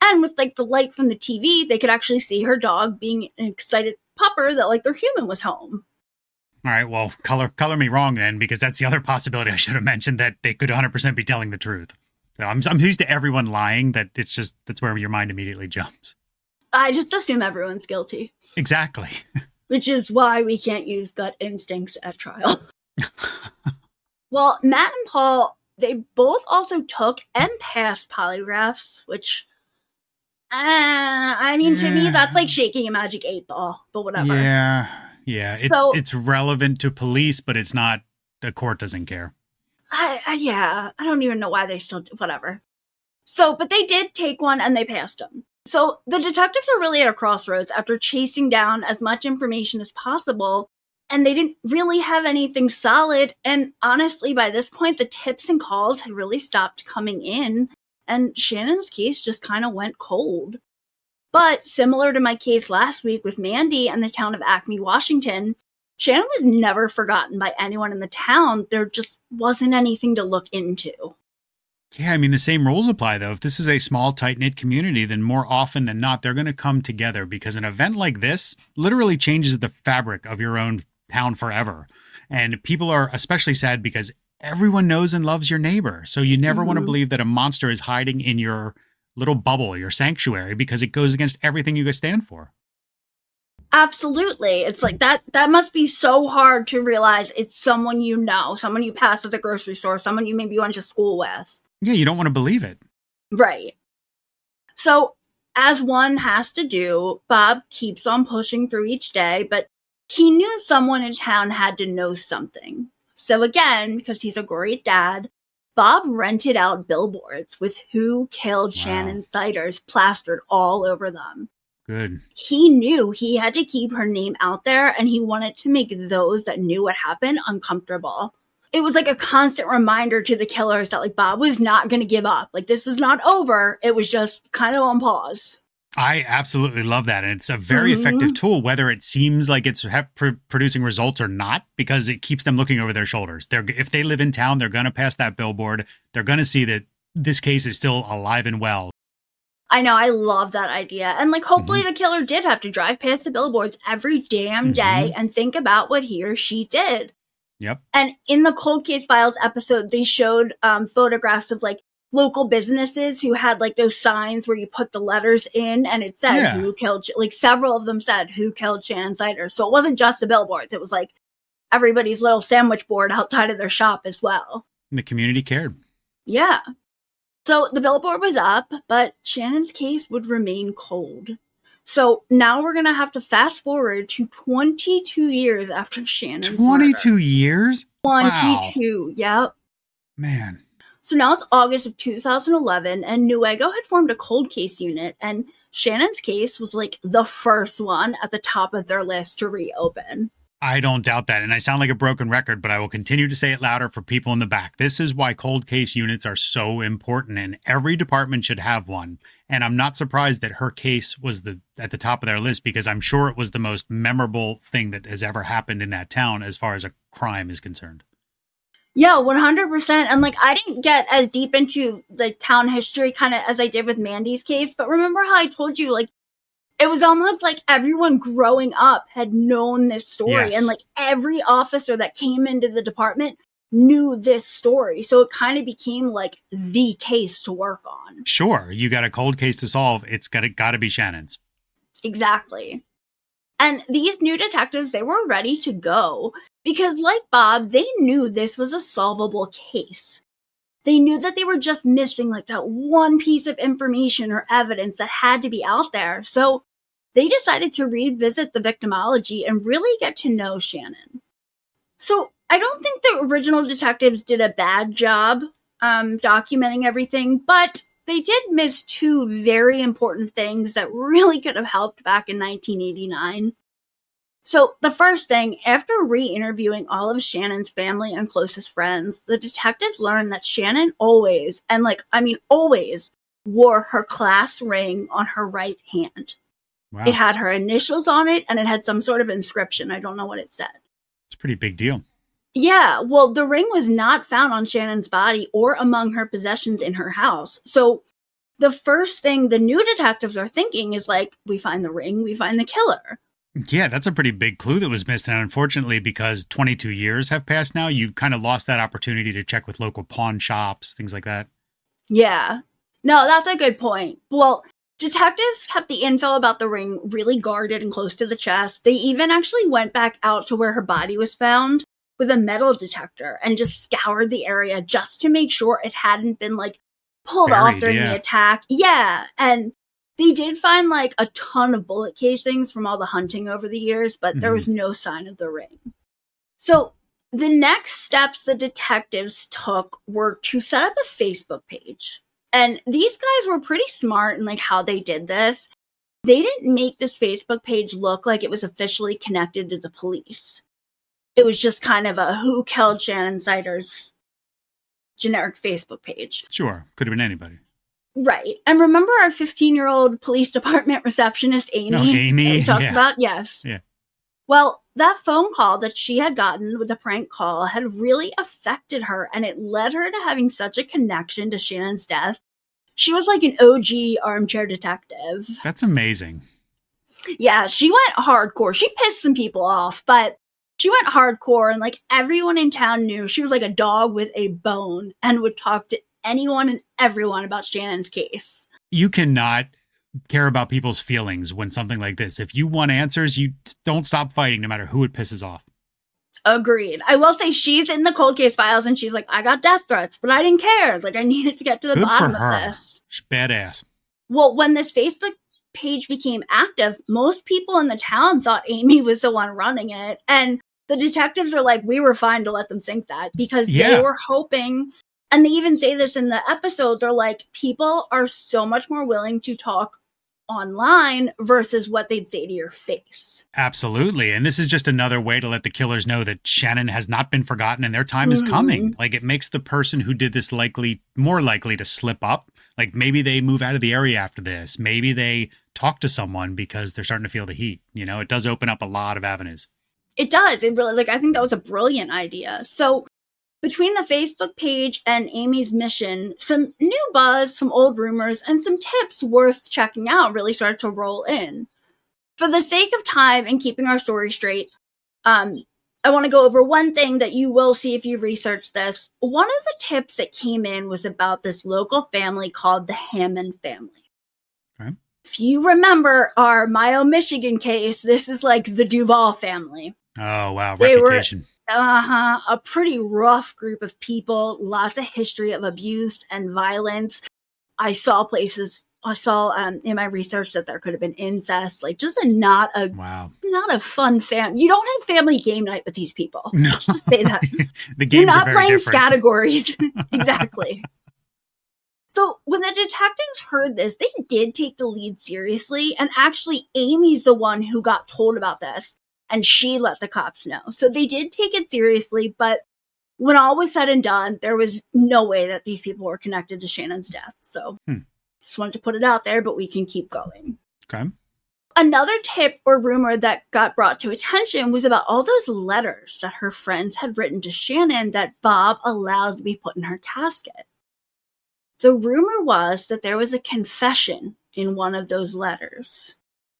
Speaker 2: And with like the light from the T V, they could actually see her dog being an excited pupper that like their human was home.
Speaker 1: All right, well, color color me wrong then, because that's the other possibility I should have mentioned, that they could one hundred percent be telling the truth. So I'm I'm used to everyone lying, that it's just, that's where your mind immediately jumps.
Speaker 2: I just assume everyone's guilty.
Speaker 1: Exactly.
Speaker 2: Which is why we can't use gut instincts at trial. Well, Matt and Paul, they both also took and passed polygraphs, which, uh, I mean, to me,
Speaker 1: Yeah.
Speaker 2: that's like shaking a magic eight ball, but whatever.
Speaker 1: Yeah, yeah. It's
Speaker 2: So-
Speaker 1: it's relevant to police, but it's not, the court doesn't care.
Speaker 2: I, I, yeah, I don't even know why they still do, whatever. So, but they did take one and they passed them. So the detectives are really at a crossroads after chasing down as much information as possible, and they didn't really have anything solid. And honestly, by this point, the tips and calls had really stopped coming in, and Shannon's case just kind of went cold. But similar to my case last week with Mandy and the town of Acme, Washington, Shannon was never forgotten by anyone in the town. There just wasn't anything to look into.
Speaker 1: Yeah, I mean, the same rules apply, though. If this is a small, tight-knit community, then more often than not, they're going to come together, because an event like this literally changes the fabric of your own town forever. And people are especially sad because everyone knows and loves your neighbor. So you never
Speaker 2: Mm-hmm.
Speaker 1: want to believe that a monster is hiding in your little bubble, your sanctuary, because it goes against everything you stand for.
Speaker 2: Absolutely. It's like that, that must be so hard to realize it's someone you know, someone you pass at the grocery store, someone you maybe went to school with.
Speaker 1: Yeah, you don't want to believe it.
Speaker 2: Right. So, as one has to do, Bob keeps on pushing through each day, but he knew someone in town had to know something. So again, because he's a great dad, Bob rented out billboards with "Who Killed
Speaker 1: Wow.
Speaker 2: Shannon Siders" plastered all over them.
Speaker 1: Good.
Speaker 2: He knew he had to keep her name out there, and he wanted to make those that knew what happened uncomfortable. It was like a constant reminder to the killers that like Bob was not going to give up. Like this was not over. It was just kind of on pause.
Speaker 1: I absolutely love that. And it's a very
Speaker 2: Mhm.
Speaker 1: effective tool, whether it seems like it's ha- pr- producing results or not, because it keeps them looking over their shoulders. They're, if they live in town, they're going to pass that billboard. They're going to see that this case is still alive and well.
Speaker 2: I know, I love that idea. And like hopefully the killer did have to drive past the billboards every damn day
Speaker 1: Mhm.
Speaker 2: and think about what he or she did.
Speaker 1: Yep.
Speaker 2: And in the Cold Case Files episode, they showed um, photographs of like local businesses who had like those signs where you put the letters in and it said
Speaker 1: Yeah.
Speaker 2: who killed, like several of them said who killed Shannon Siders. So it wasn't just the billboards. It was like everybody's little sandwich board outside of their shop as well.
Speaker 1: And the community cared.
Speaker 2: Yeah. So the billboard was up, but Shannon's case would remain cold. So now we're going to have to fast forward to twenty-two years after Shannon's
Speaker 1: twenty-two years?
Speaker 2: murder.
Speaker 1: Wow.
Speaker 2: twenty-two, yep.
Speaker 1: Man.
Speaker 2: So now it's August of two thousand eleven, and Newego had formed a cold case unit, and Shannon's case was like the first one at the top of their list to reopen.
Speaker 1: I don't doubt that. And I sound like a broken record, but I will continue to say it louder for people in the back. This is why cold case units are so important, and every department should have one. And I'm not surprised that her case was the at the top of their list, because I'm sure it was the most memorable thing that has ever happened in that town as far as a crime is concerned.
Speaker 2: Yeah, one hundred percent. And like, I didn't get as deep into the town history kind of as I did with Mandy's case, but remember how I told you, like, it was almost like everyone growing up had known this story.
Speaker 1: Yes.
Speaker 2: And like every officer that came into the department knew this story. So it kind of became like the case to work on.
Speaker 1: Sure, you got a cold case to solve. It's got to, got to be Shannon's.
Speaker 2: Exactly. And these new detectives, they were ready to go because, like Bob, they knew this was a solvable case. They knew that they were just missing like that one piece of information or evidence that had to be out there. So they decided to revisit the victimology and really get to know Shannon. So I don't think the original detectives did a bad job um, documenting everything, but they did miss two very important things that really could have helped back in nineteen eighty-nine. So the first thing, after re-interviewing all of Shannon's family and closest friends, the detectives learned that Shannon always, and like, I mean always, wore her class ring on her right hand.
Speaker 1: Wow.
Speaker 2: It had her initials on it, and it had some sort of inscription. I don't know what it said.
Speaker 1: It's a pretty big deal.
Speaker 2: Yeah, well, the ring was not found on Shannon's body or among her possessions in her house. So the first thing the new detectives are thinking is like, we find the ring, we find the killer.
Speaker 1: Yeah, that's a pretty big clue that was missed. And unfortunately, because twenty-two years have passed now, you kind of lost that opportunity to check with local pawn shops, things like that.
Speaker 2: Yeah. No, that's a good point. Well, detectives kept the info about the ring really guarded and close to the chest. They even actually went back out to where her body was found with a metal detector and just scoured the area just to make sure it hadn't been like pulled
Speaker 1: Buried,
Speaker 2: off during
Speaker 1: yeah.
Speaker 2: the attack. Yeah. And they did find like a ton of bullet casings from all the hunting over the years, but there
Speaker 1: Mhm.
Speaker 2: was no sign of the ring. So the next steps the detectives took were to set up a Facebook page. And these guys were pretty smart in like how they did this. They didn't make this Facebook page look like it was officially connected to the police. It was just kind of a who killed Shannon Siders generic Facebook page.
Speaker 1: Sure. Could have been anybody.
Speaker 2: Right. And remember our fifteen-year-old police department receptionist, Amy?
Speaker 1: Oh, Amy,
Speaker 2: that we talked
Speaker 1: yeah.
Speaker 2: about? Yes.
Speaker 1: Yeah.
Speaker 2: Well, that phone call that she had gotten with the prank call had really affected her, and it led her to having such a connection to Shannon's death. She was like an O G armchair detective.
Speaker 1: That's amazing.
Speaker 2: Yeah, she went hardcore. She pissed some people off, but she went hardcore, and like everyone in town knew she was like a dog with a bone and would talk to anyone and everyone about Shannon's case.
Speaker 1: You cannot care about people's feelings when something like this. If you want answers, you don't stop fighting no matter who it pisses off.
Speaker 2: Agreed. I will say she's in the cold case files and she's like, I got death threats, but I didn't care. Like, I needed to get to the
Speaker 1: Good
Speaker 2: bottom
Speaker 1: for her.
Speaker 2: of this.
Speaker 1: She's badass.
Speaker 2: Well, when this Facebook page became active, most people in the town thought Amy was the one running it. And the detectives are like, we were fine to let them think that because
Speaker 1: Yeah.
Speaker 2: they were hoping, and they even say this in the episode, they're like, people are so much more willing to talk online versus what they'd say to your face.
Speaker 1: Absolutely. And this is just another way to let the killers know that Shannon has not been forgotten and their time is
Speaker 2: Mhm.
Speaker 1: coming. Like, it makes the person who did this likely more likely to slip up. Like, maybe they move out of the area after this. Maybe they talk to someone because they're starting to feel the heat. You know, it does open up a lot of avenues.
Speaker 2: It does. It really, like, I think that was a brilliant idea. So between the Facebook page and Amy's mission, some new buzz, some old rumors, and some tips worth checking out really started to roll in. For the sake of time and keeping our story straight, um, I want to go over one thing that you will see if you research this. One of the tips that came in was about this local family called the Hammond family.
Speaker 1: Okay.
Speaker 2: If you remember our Mayo, Michigan case, this is like the Duval family.
Speaker 1: Oh, wow.
Speaker 2: They were-
Speaker 1: Reputation.
Speaker 2: Uh-huh. A pretty rough group of people, lots of history of abuse and violence. I saw places, I saw um, in my research that there could have been incest, like just a not a
Speaker 1: Wow.
Speaker 2: not a fun fam. You don't have family game night with these people.
Speaker 1: No.
Speaker 2: Just say that.
Speaker 1: The
Speaker 2: You're
Speaker 1: games are
Speaker 2: not
Speaker 1: very
Speaker 2: playing
Speaker 1: different.
Speaker 2: categories. Exactly. So when the detectives heard this, they did take the lead seriously. And actually, Amy's the one who got told about this. And she let the cops know. So they did take it seriously. But when all was said and done, there was no way that these people were connected to Shannon's death. So
Speaker 1: Hmm.
Speaker 2: just wanted to put it out there, but we can keep going.
Speaker 1: Okay.
Speaker 2: Another tip or rumor that got brought to attention was about all those letters that her friends had written to Shannon that Bob allowed to be put in her casket. The rumor was that there was a confession in one of those letters.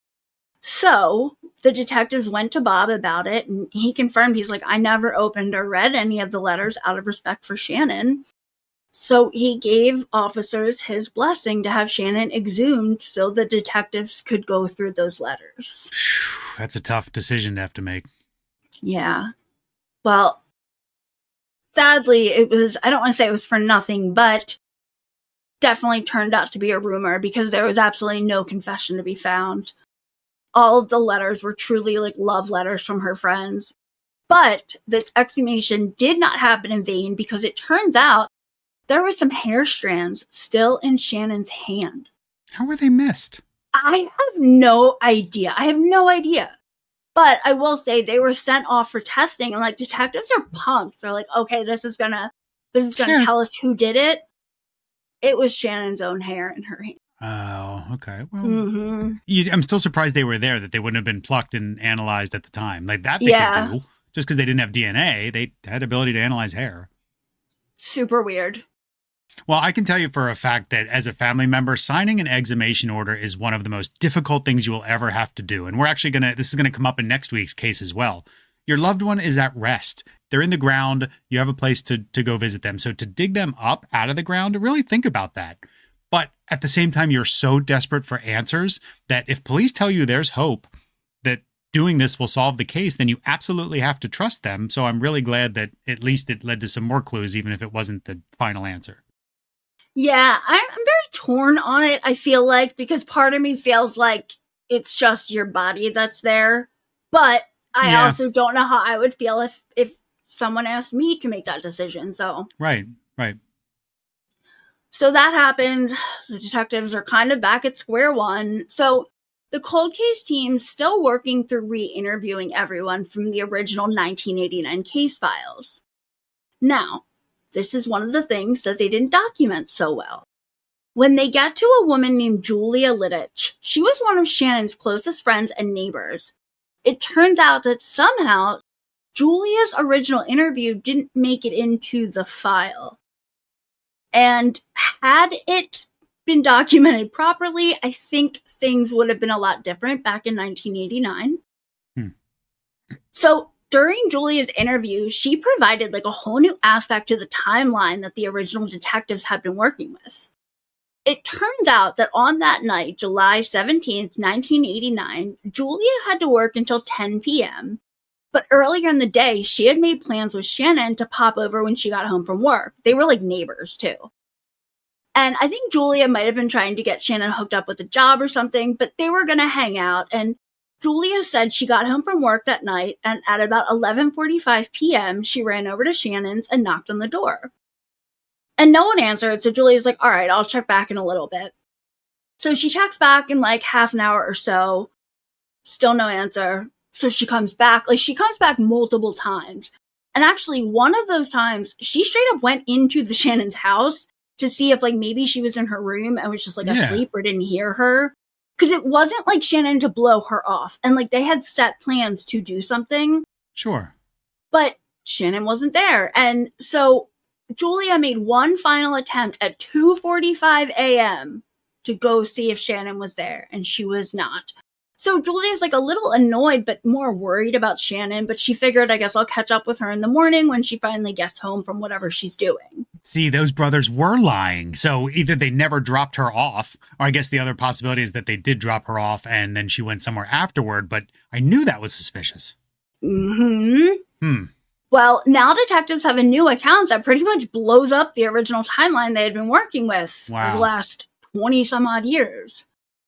Speaker 2: So the detectives went to Bob about it, and he confirmed, he's like, I never opened or read any of the letters out of respect for Shannon. So he gave officers his blessing to have Shannon exhumed so the detectives could go through those letters.
Speaker 1: That's a tough decision to have to make.
Speaker 2: Yeah. Well, sadly, it was, I don't want to say it was for nothing, but definitely turned out to be a rumor because there was absolutely no confession to be found. All of the letters were truly like love letters from her friends. But this exhumation did not happen in vain because it turns out there were some hair strands still in Shannon's hand.
Speaker 1: How were they missed?
Speaker 2: I have no idea. I have no idea. But I will say they were sent off for testing, and like detectives are pumped. They're like, okay, this is gonna this is gonna
Speaker 1: Yeah.
Speaker 2: tell us who did it. It was Shannon's own hair in her hand.
Speaker 1: Oh, okay. Well,
Speaker 2: Mm-hmm.
Speaker 1: you, I'm still surprised they were there, that they wouldn't have been plucked and analyzed at the time. Like that they
Speaker 2: Yeah.
Speaker 1: could do. Just because they didn't have D N A, they had ability to analyze hair.
Speaker 2: Super weird.
Speaker 1: Well, I can tell you for a fact that as a family member, signing an exhumation order is one of the most difficult things you will ever have to do. And we're actually going to, this is going to come up in next week's case as well. Your loved one is at rest. They're in the ground. You have a place to, to go visit them. So to dig them up out of the ground, really think about that. But at the same time, you're so desperate for answers that if police tell you there's hope that doing this will solve the case, then you absolutely have to trust them. So I'm really glad that at least it led to some more clues, even if it wasn't the final answer.
Speaker 2: Yeah, I'm, I'm very torn on it, I feel like, because part of me feels like it's just your body that's there. But I
Speaker 1: Yeah.
Speaker 2: also don't know how I would feel if, if someone asked me to make that decision. So
Speaker 1: Right, right.
Speaker 2: So that happened. The detectives are kind of back at square one. So the cold case team's still working through re-interviewing everyone from the original nineteen eighty-nine case files. Now, this is one of the things that they didn't document so well. When they get to a woman named Julia Littich, she was one of Shannon's closest friends and neighbors. It turns out that somehow Julia's original interview didn't make it into the file. And had it been documented properly, I think things would have been a lot different back in nineteen eighty-nine.
Speaker 1: Hmm.
Speaker 2: So during Julia's interview, she provided like a whole new aspect to the timeline that the original detectives had been working with. It turns out that on that night, July seventeenth, nineteen eighty-nine, Julia had to work until ten p.m. But earlier in the day, she had made plans with Shannon to pop over when she got home from work. They were like neighbors too. And I think Julia might have been trying to get Shannon hooked up with a job or something, but they were going to hang out. And Julia said she got home from work that night, and at about eleven forty-five p.m., she ran over to Shannon's and knocked on the door. And no one answered, so Julia's like, all right, I'll check back in a little bit. So she checks back in like half an hour or so. Still no answer. So she comes back. Like, she comes back multiple times. And actually, one of those times, she straight up went into the Shannon's house to see if, like, maybe she was in her room and was just, like,
Speaker 1: Yeah.
Speaker 2: asleep or didn't hear her. Because it wasn't like Shannon to blow her off. And, like, they had set plans to do something.
Speaker 1: Sure.
Speaker 2: But Shannon wasn't there. And so Julia made one final attempt at two forty-five a.m. to go see if Shannon was there. And she was not. So Julia's like a little annoyed, but more worried about Shannon. But she figured, I guess I'll catch up with her in the morning when she finally gets home from whatever she's doing.
Speaker 1: See, those brothers were lying. So either they never dropped her off, or I guess the other possibility is that they did drop her off and then she went somewhere afterward. But I knew that was suspicious.
Speaker 2: Mm-hmm.
Speaker 1: Hmm.
Speaker 2: Well, now detectives have a new account that pretty much blows up the original timeline they had been working with
Speaker 1: Wow.
Speaker 2: for the last twenty some odd years.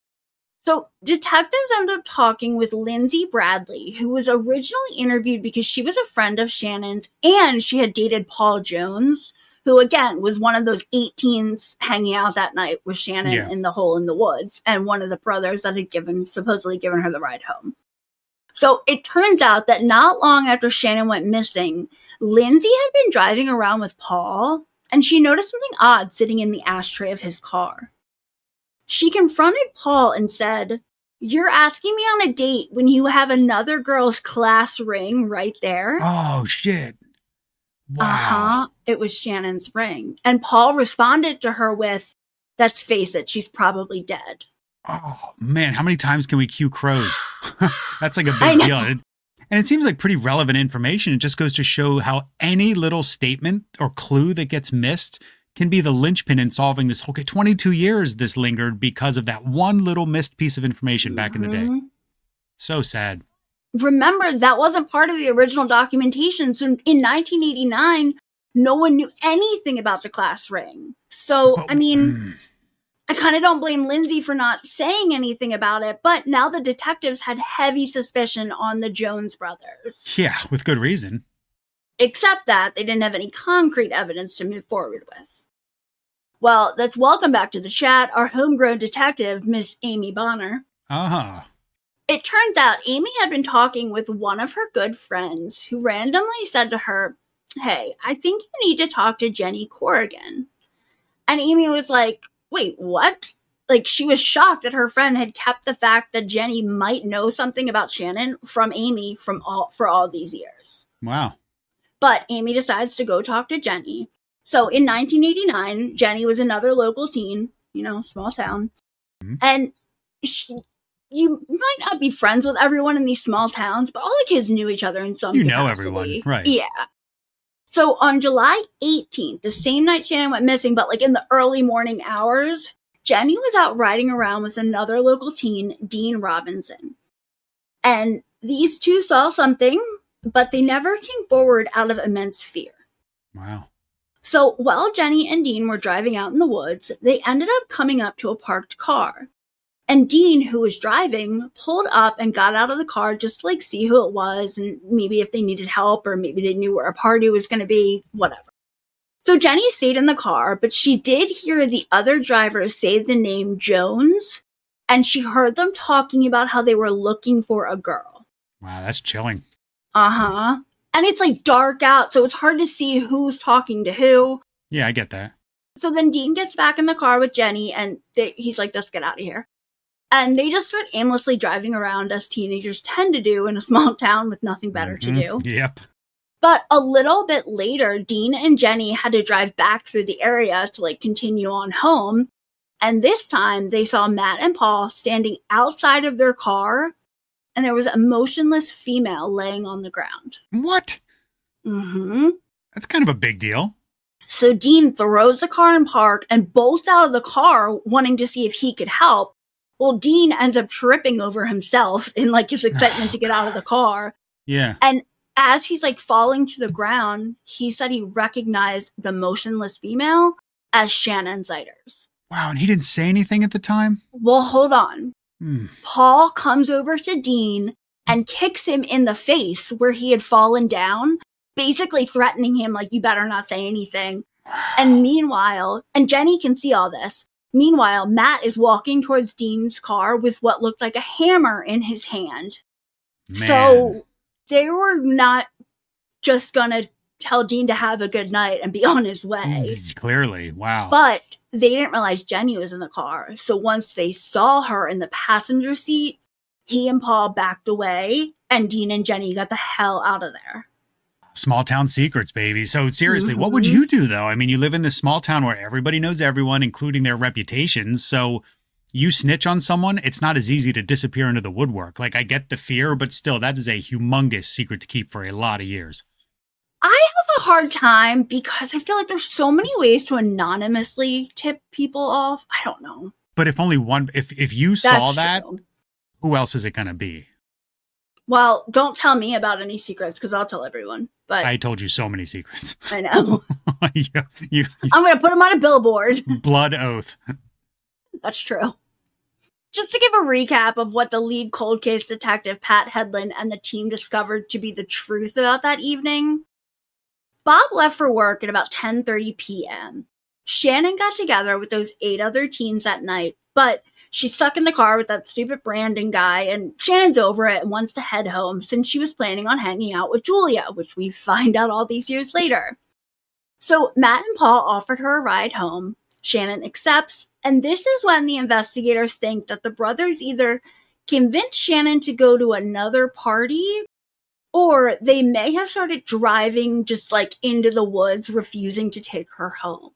Speaker 2: So detectives end up talking with Lindsay Bradley, who was originally interviewed because she was a friend of Shannon's and she had dated Paul Jones, who again was one of those eighteens hanging out that night with Shannon
Speaker 1: Yeah.
Speaker 2: in the hole in the woods and one of the brothers that had given supposedly given her the ride home. So it turns out that not long after Shannon went missing, Lindsay had been driving around with Paul and she noticed something odd sitting in the ashtray of his car. She confronted Paul and said, "You're asking me on a date when you have another girl's class ring right there?"
Speaker 1: Oh, shit. Wow.
Speaker 2: Uh-huh. It was Shannon's ring. And Paul responded to her with, "Let's face it, she's probably dead."
Speaker 1: Oh, man. How many times can we cue crows? That's like a
Speaker 2: I
Speaker 1: big
Speaker 2: know.
Speaker 1: deal. And and it seems like pretty relevant information. It just goes to show how any little statement or clue that gets missed can be the linchpin in solving this whole case. twenty-two years this lingered because of that one little missed piece of information back in the day.
Speaker 2: Mhm.
Speaker 1: So sad.
Speaker 2: Remember, that wasn't part of the original documentation. So in nineteen eighty-nine, no one knew anything about the class ring. So,
Speaker 1: But-
Speaker 2: I mean,
Speaker 1: mm,
Speaker 2: I kind of don't blame Lindsay for not saying anything about it, but now the detectives had heavy suspicion on the Jones brothers.
Speaker 1: yeah, with good reason.
Speaker 2: Except that they didn't have any concrete evidence to move forward with. Well, let's welcome back to the chat our homegrown detective, Miss Amy Bonner.
Speaker 1: Uh-huh.
Speaker 2: It turns out Amy had been talking with one of her good friends who randomly said to her, "Hey, I think you need to talk to Jenny Corrigan." And Amy was like, "Wait, what?" Like, she was shocked that her friend had kept the fact that Jenny might know something about Shannon from Amy from all for all these years.
Speaker 1: Wow.
Speaker 2: But Amy decides to go talk to Jenny. So in nineteen eighty-nine, Jenny was another local teen, you know, small town. Mm-hmm. And she, you might not be friends with everyone in these small towns, but all the kids knew each other in some
Speaker 1: You
Speaker 2: capacity.
Speaker 1: know everyone, right.
Speaker 2: Yeah. So on July eighteenth, the same night Shannon went missing, but like in the early morning hours, Jenny was out riding around with another local teen, Dean Robinson. And these two saw something, but they never came forward out of immense fear.
Speaker 1: Wow.
Speaker 2: So while Jenny and Dean were driving out in the woods, they ended up coming up to a parked car. And Dean, who was driving, pulled up and got out of the car just to like see who it was and maybe if they needed help or maybe they knew where a party was going to be, whatever. So Jenny stayed in the car, but she did hear the other drivers say the name Jones, and she heard them talking about how they were looking for a girl.
Speaker 1: Wow, that's chilling.
Speaker 2: Uh-huh. And it's like dark out, so it's hard to see who's talking to who.
Speaker 1: Yeah, I get that.
Speaker 2: So then Dean gets back in the car with Jenny, and they, he's like, let's get out of here. And they just start aimlessly driving around as teenagers tend to do in a small town with nothing better
Speaker 1: mm-hmm.
Speaker 2: to do.
Speaker 1: Yep.
Speaker 2: But a little bit later, Dean and Jenny had to drive back through the area to like continue on home. And this time they saw Matt and Paul standing outside of their car, and there was a motionless female laying on the ground.
Speaker 1: What?
Speaker 2: Mm-hmm.
Speaker 1: That's kind of a big deal.
Speaker 2: So Dean throws the car in park and bolts out of the car, wanting to see if he could help. Well, Dean ends up tripping over himself in like his excitement to get out of the car.
Speaker 1: Yeah.
Speaker 2: And as he's like falling to the ground, he said he recognized the motionless female as Shannon Zeiders.
Speaker 1: Wow, and he didn't say anything at the time?
Speaker 2: Well, hold on.
Speaker 1: Hmm.
Speaker 2: Paul comes over to Dean and kicks him in the face where he had fallen down, basically threatening him like, you better not say anything. And meanwhile, and Jenny can see all this, meanwhile, Matt is walking towards Dean's car with what looked like a hammer in his hand.
Speaker 1: Man.
Speaker 2: So they were not just going to tell Dean to have a good night and be on his way.
Speaker 1: Clearly, wow.
Speaker 2: But they didn't realize Jenny was in the car. So once they saw her in the passenger seat, he and Paul backed away and Dean and Jenny got the hell out of there.
Speaker 1: Small town secrets, baby. So seriously,
Speaker 2: Mm-hmm.
Speaker 1: what would you do though? I mean, you live in this small town where everybody knows everyone, including their reputations. So you snitch on someone, it's not as easy to disappear into the woodwork. Like, I get the fear, but still, that is a humongous secret to keep for a lot of years.
Speaker 2: I have a hard time because I feel like there's so many ways to anonymously tip people off. I don't know.
Speaker 1: But if only one, if, if you saw
Speaker 2: That's
Speaker 1: that,
Speaker 2: true.
Speaker 1: Who else is it going to be?
Speaker 2: Well, don't tell me about any secrets because I'll tell everyone. But
Speaker 1: I told you so many secrets.
Speaker 2: I know.
Speaker 1: you, you,
Speaker 2: I'm going to put them on a billboard.
Speaker 1: blood oath.
Speaker 2: That's true. Just to give a recap of what the lead cold case detective, Pat Headland, and the team discovered to be the truth about that evening. Bob left for work at about ten thirty p.m. Shannon got together with those eight other teens that night, but she's stuck in the car with that stupid Brandon guy, and Shannon's over it and wants to head home since she was planning on hanging out with Julia, which we find out all these years later. So Matt and Paul offered her a ride home. Shannon accepts, and this is when the investigators think that the brothers either convinced Shannon to go to another party, or they may have started driving just like into the woods, refusing to take her home.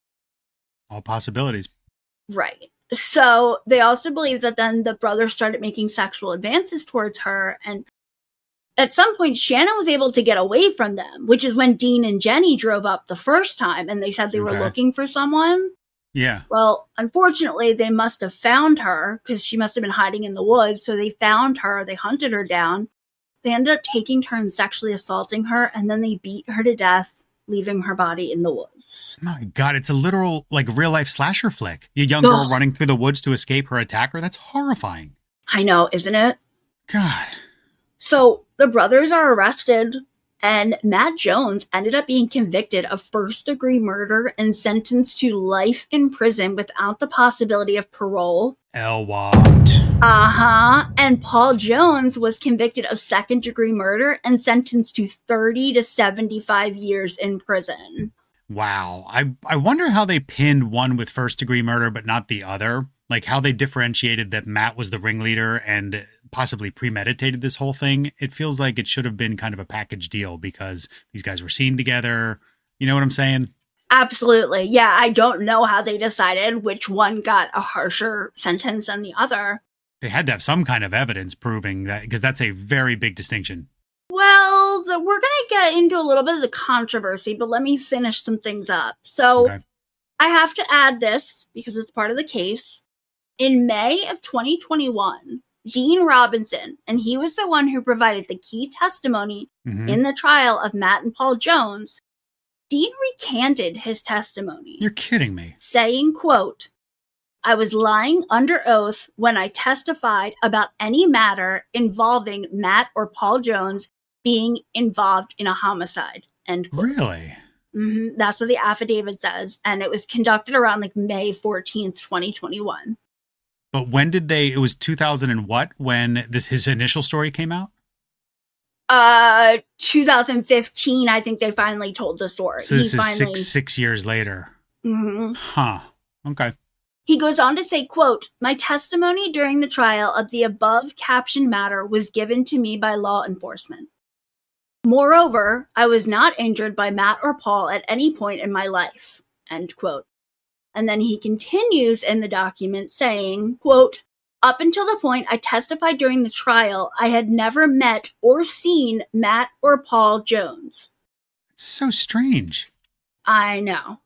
Speaker 1: All possibilities.
Speaker 2: Right. So they also believe that then the brothers started making sexual advances towards her, and at some point Shannon was able to get away from them, which is when Dean and Jenny drove up the first time and they said they
Speaker 1: Okay.
Speaker 2: were looking for someone.
Speaker 1: Yeah.
Speaker 2: Well, unfortunately, they must have found her because she must have been hiding in the woods. So they found her. They hunted her down. They ended up taking her and sexually assaulting her, and then they beat her to death, leaving her body in the woods.
Speaker 1: My God, it's a literal, like, real-life slasher flick. A young girl
Speaker 2: Ugh.
Speaker 1: running through the woods to escape her attacker. That's horrifying.
Speaker 2: I know, isn't it?
Speaker 1: God.
Speaker 2: So the brothers are arrested, and Matt Jones ended up being convicted of first-degree murder and sentenced to life in prison without the possibility of parole.
Speaker 1: Elwand.
Speaker 2: Uh-huh. And Paul Jones was convicted of second-degree murder and sentenced to thirty to seventy-five years in prison.
Speaker 1: Wow. I, I wonder how they pinned one with first-degree murder but not the other. Like, how they differentiated that Matt was the ringleader and possibly premeditated this whole thing. It feels like it should have been kind of a package deal because these guys were seen together. You know what I'm saying?
Speaker 2: Absolutely. Yeah, I don't know how they decided which one got a harsher sentence than the other.
Speaker 1: They had to have some kind of evidence proving that, because that's a very big distinction.
Speaker 2: Well, the, we're going to get into a little bit of the controversy, but let me finish some things up. So
Speaker 1: Okay.
Speaker 2: I have to add this because it's part of the case. In May of twenty twenty-one, Dean Robinson, and he was the one who provided the key testimony
Speaker 1: Mhm.
Speaker 2: in the trial of Matt and Paul Jones, Dean recanted his testimony.
Speaker 1: You're kidding me.
Speaker 2: Saying, quote, I was lying under oath when I testified about any matter involving Matt or Paul Jones being involved in a homicide, end quote.
Speaker 1: Really?
Speaker 2: Mm-hmm. That's what the affidavit says. And it was conducted around like May fourteenth, twenty twenty-one.
Speaker 1: But when did they, it was two thousand and what, when this his initial story came out?
Speaker 2: Uh, two thousand fifteen, I think they finally told the story.
Speaker 1: So this
Speaker 2: he
Speaker 1: is
Speaker 2: finally,
Speaker 1: six six years later.
Speaker 2: Mhm.
Speaker 1: Huh. Okay.
Speaker 2: He goes on to say, quote, my testimony during the trial of the above captioned matter was given to me by law enforcement. Moreover, I was not injured by Matt or Paul at any point in my life, end quote. And then he continues in the document saying, quote, up until the point I testified during the trial, I had never met or seen Matt or Paul Jones.
Speaker 1: It's so strange.
Speaker 2: I know.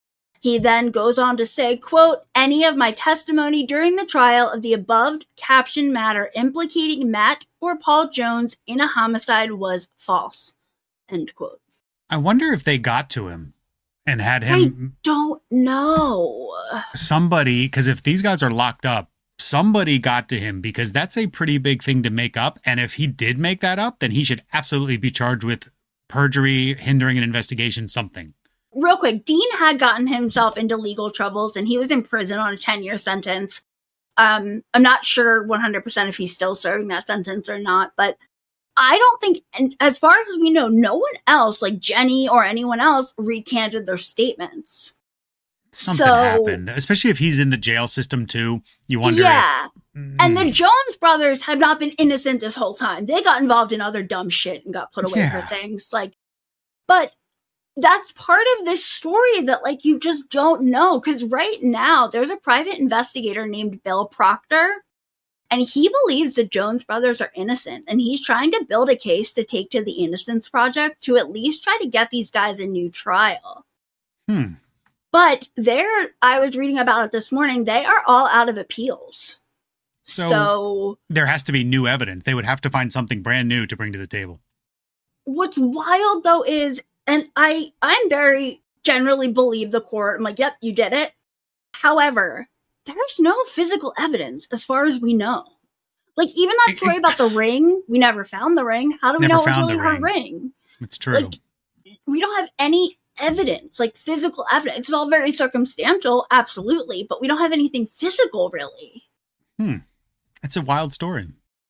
Speaker 2: He then goes on to say, quote, any of my testimony during the trial of the above captioned matter implicating Matt or Paul Jones in a homicide was false, end quote.
Speaker 1: I wonder if they got to him and had him.
Speaker 2: I don't know.
Speaker 1: Somebody, because if these guys are locked up, somebody got to him, because that's a pretty big thing to make up. And if he did make that up, then he should absolutely be charged with perjury, hindering an investigation, something.
Speaker 2: Real quick, Dean had gotten himself into legal troubles and he was in prison on a ten-year sentence. Um, I'm not sure one hundred percent if he's still serving that sentence or not, but I don't think, and as far as we know, no one else, like Jenny or anyone else, recanted their statements.
Speaker 1: Something
Speaker 2: So-
Speaker 1: happened, especially if he's in the jail system too. You wonder.
Speaker 2: Yeah.
Speaker 1: if-
Speaker 2: And the
Speaker 1: Mm.
Speaker 2: Jones brothers have not been innocent this whole time. They got involved in other dumb shit and got put away
Speaker 1: Yeah.
Speaker 2: for things. Like, but that's part of this story that, like, you just don't know. Because right now, there's a private investigator named Bill Proctor, and he believes the Jones brothers are innocent. And he's trying to build a case to take to the Innocence Project to at least try to get these guys a new trial.
Speaker 1: Hmm.
Speaker 2: But they're, I was reading about it this morning, they are all out of appeals.
Speaker 1: So-
Speaker 2: so
Speaker 1: There has to be new evidence. They would have to find something brand new to bring to the table.
Speaker 2: what's wild though is, and I, I'm very generally believe the court. I'm like, yep, you did it. However, there's no physical evidence as far as we know. Like even that
Speaker 1: It-
Speaker 2: story
Speaker 1: it-
Speaker 2: about the ring, we never found the ring. How do we
Speaker 1: Never
Speaker 2: know it was
Speaker 1: found
Speaker 2: really
Speaker 1: the
Speaker 2: her
Speaker 1: ring.
Speaker 2: ring?
Speaker 1: It's true.
Speaker 2: Like we don't have any evidence, like physical evidence. It's all very circumstantial, absolutely, but we don't have anything physical really.
Speaker 1: Hmm. It's a wild story.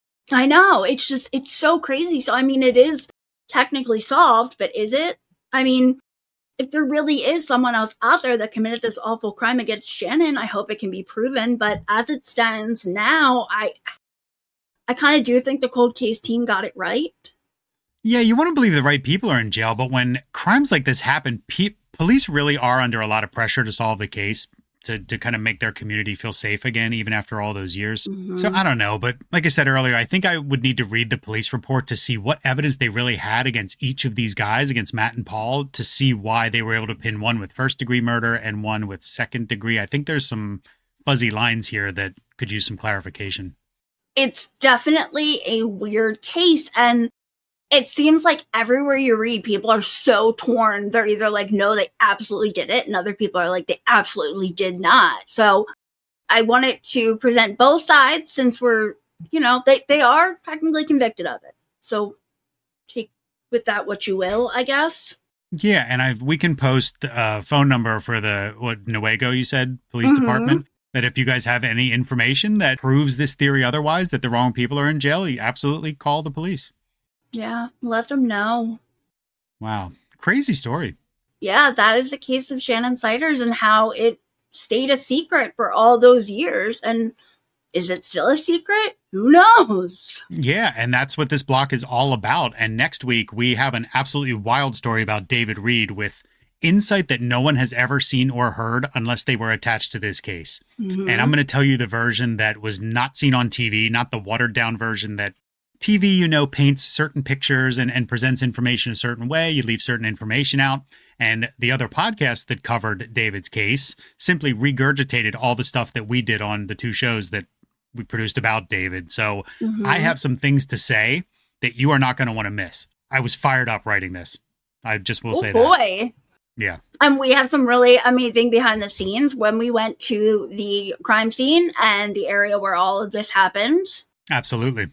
Speaker 2: I know. It's just, it's so crazy. So, I mean, it is technically solved, but is it? I mean, if there really is someone else out there that committed this awful crime against Shannon, I hope it can be proven. But as it stands now, I, I kind of do think the cold case team got it right.
Speaker 1: Yeah, you want to believe the right people are in jail, but when crimes like this happen, pe- police really are under a lot of pressure to solve the case, to, to kind of make their community feel safe again, even after all those years.
Speaker 2: Mhm.
Speaker 1: So I don't know, but like I said earlier, I think I would need to read the police report to see what evidence they really had against each of these guys, against Matt and Paul, to see why they were able to pin one with first degree murder and one with second degree. I think there's some fuzzy lines here that could use some clarification.
Speaker 2: It's definitely a weird case, and it seems like everywhere you read, people are so torn. They're either like, no, they absolutely did it, and other people are like, they absolutely did not. So I wanted to present both sides since we're, you know, they, they are technically convicted of it. So take with that what you will, I guess.
Speaker 1: Yeah, and I we can post a phone number for the, what, Newaygo, you said, police
Speaker 2: Mhm.
Speaker 1: department, that if you guys have any information that proves this theory otherwise, that the wrong people are in jail, you absolutely call the police.
Speaker 2: Yeah, let them know.
Speaker 1: Wow. Crazy story.
Speaker 2: Yeah, that is the case of Shannon Siders and how it stayed a secret for all those years. And is it still a secret? Who knows?
Speaker 1: Yeah, and that's what this block is all about. And next week, we have an absolutely wild story about David Reed with insight that no one has ever seen or heard unless they were attached to this case.
Speaker 2: Mhm.
Speaker 1: And I'm going to tell you the version that was not seen on T V, not the watered down version that T V, you know, paints certain pictures and, and presents information a certain way. You leave certain information out. And the other podcast that covered David's case simply regurgitated all the stuff that we did on the two shows that we produced about David. So
Speaker 2: Mhm.
Speaker 1: I have some things to say that you are not going to want to miss. I was fired up writing this. I just will
Speaker 2: Oh
Speaker 1: say that.
Speaker 2: boy.
Speaker 1: Yeah.
Speaker 2: And we have some really amazing behind the scenes when we went to the crime scene and the area where all of this happened.
Speaker 1: Absolutely.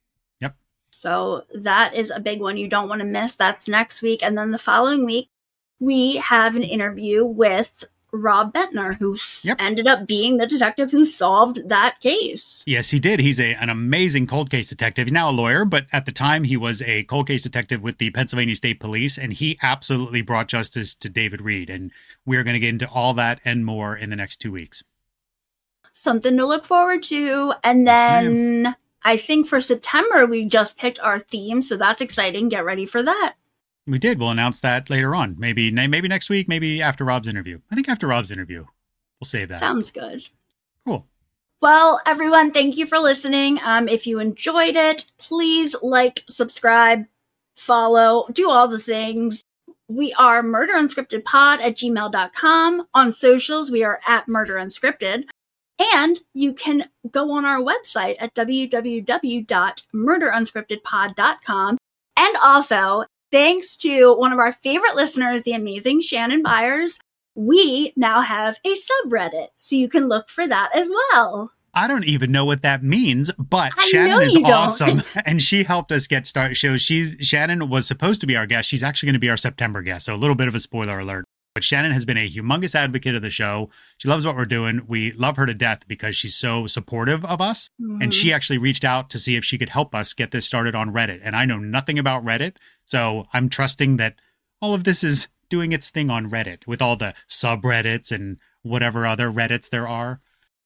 Speaker 2: So that is a big one you don't want to miss. That's next week. And then the following week, we have an interview with Rob Bentner, who s-
Speaker 1: Yep.
Speaker 2: ended up being the detective who solved that case.
Speaker 1: Yes, he did. He's a, an amazing cold case detective. He's now a lawyer, but at the time he was a cold case detective with the Pennsylvania State Police, and he absolutely brought justice to David Reed. And we're going to get into all that and more in the next two weeks.
Speaker 2: Something to look forward to. And
Speaker 1: Yes,
Speaker 2: then I think for September, we just picked our theme. So that's exciting. Get ready for that.
Speaker 1: We did. We'll announce that later on. Maybe maybe next week, maybe after Rob's interview. I think after Rob's interview. We'll save that.
Speaker 2: Sounds good.
Speaker 1: Cool.
Speaker 2: Well, everyone, thank you for listening. Um, if you enjoyed it, please like, subscribe, follow, do all the things. We are murder unscripted pod at gmail dot com. On socials, we are at Murder Unscripted. And you can go on our website at w w w dot murder unscripted pod dot com. And also, thanks to one of our favorite listeners, the amazing Shannon Byers, we now have a subreddit. So you can look for that as well.
Speaker 1: I don't even know what that means, but
Speaker 2: I know
Speaker 1: Shannon is
Speaker 2: you don't.
Speaker 1: awesome. And she helped us get started. So she's Shannon was supposed to be our guest. She's actually going to be our September guest. So a little bit of a spoiler alert. But Shannon has been a humongous advocate of the show. She loves what we're doing. We love her to death because she's so supportive of us.
Speaker 2: Mm-hmm.
Speaker 1: And she actually reached out to see if she could help us get this started on Reddit. And I know nothing about Reddit. So I'm trusting that all of this is doing its thing on Reddit with all the subreddits and whatever other Reddits there are.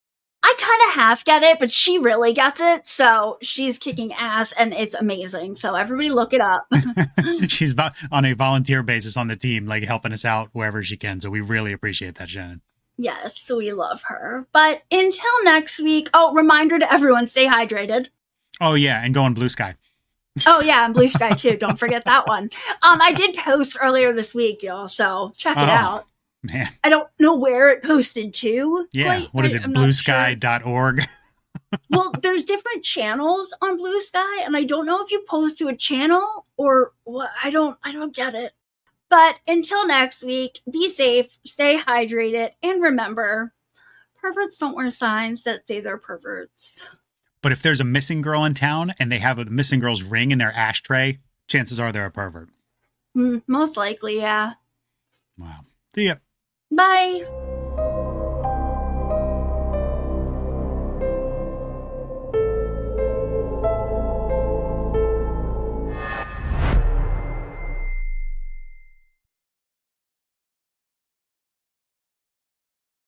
Speaker 2: I kind of half get it, but she really gets it. So she's kicking ass and it's amazing. So everybody look it up.
Speaker 1: She's vo- on a volunteer basis on the team, like helping us out wherever she can. So we really appreciate that, Shannon.
Speaker 2: Yes, we love her. But until next week, oh, reminder to everyone, stay hydrated.
Speaker 1: Oh, yeah. And go on Blue Sky.
Speaker 2: Oh, yeah, and Blue Sky, too. Don't forget that one. Um, I did post earlier this week, y'all, so check it
Speaker 1: Oh,
Speaker 2: out.
Speaker 1: Man.
Speaker 2: I don't know where it posted to.
Speaker 1: Yeah.
Speaker 2: quite.
Speaker 1: What is
Speaker 2: I-
Speaker 1: it?
Speaker 2: I'm not
Speaker 1: blue
Speaker 2: sure.
Speaker 1: sky dot org.
Speaker 2: Well, there's different channels on Blue Sky, and I don't know if you post to a channel or what. I don't, I don't get it. But until next week, be safe, stay hydrated, and remember, perverts don't wear signs that say they're perverts.
Speaker 1: But if there's a missing girl in town and they have a missing girl's ring in their ashtray, chances are they're a pervert.
Speaker 2: Mm, most likely, yeah.
Speaker 1: Wow. See ya.
Speaker 2: Bye.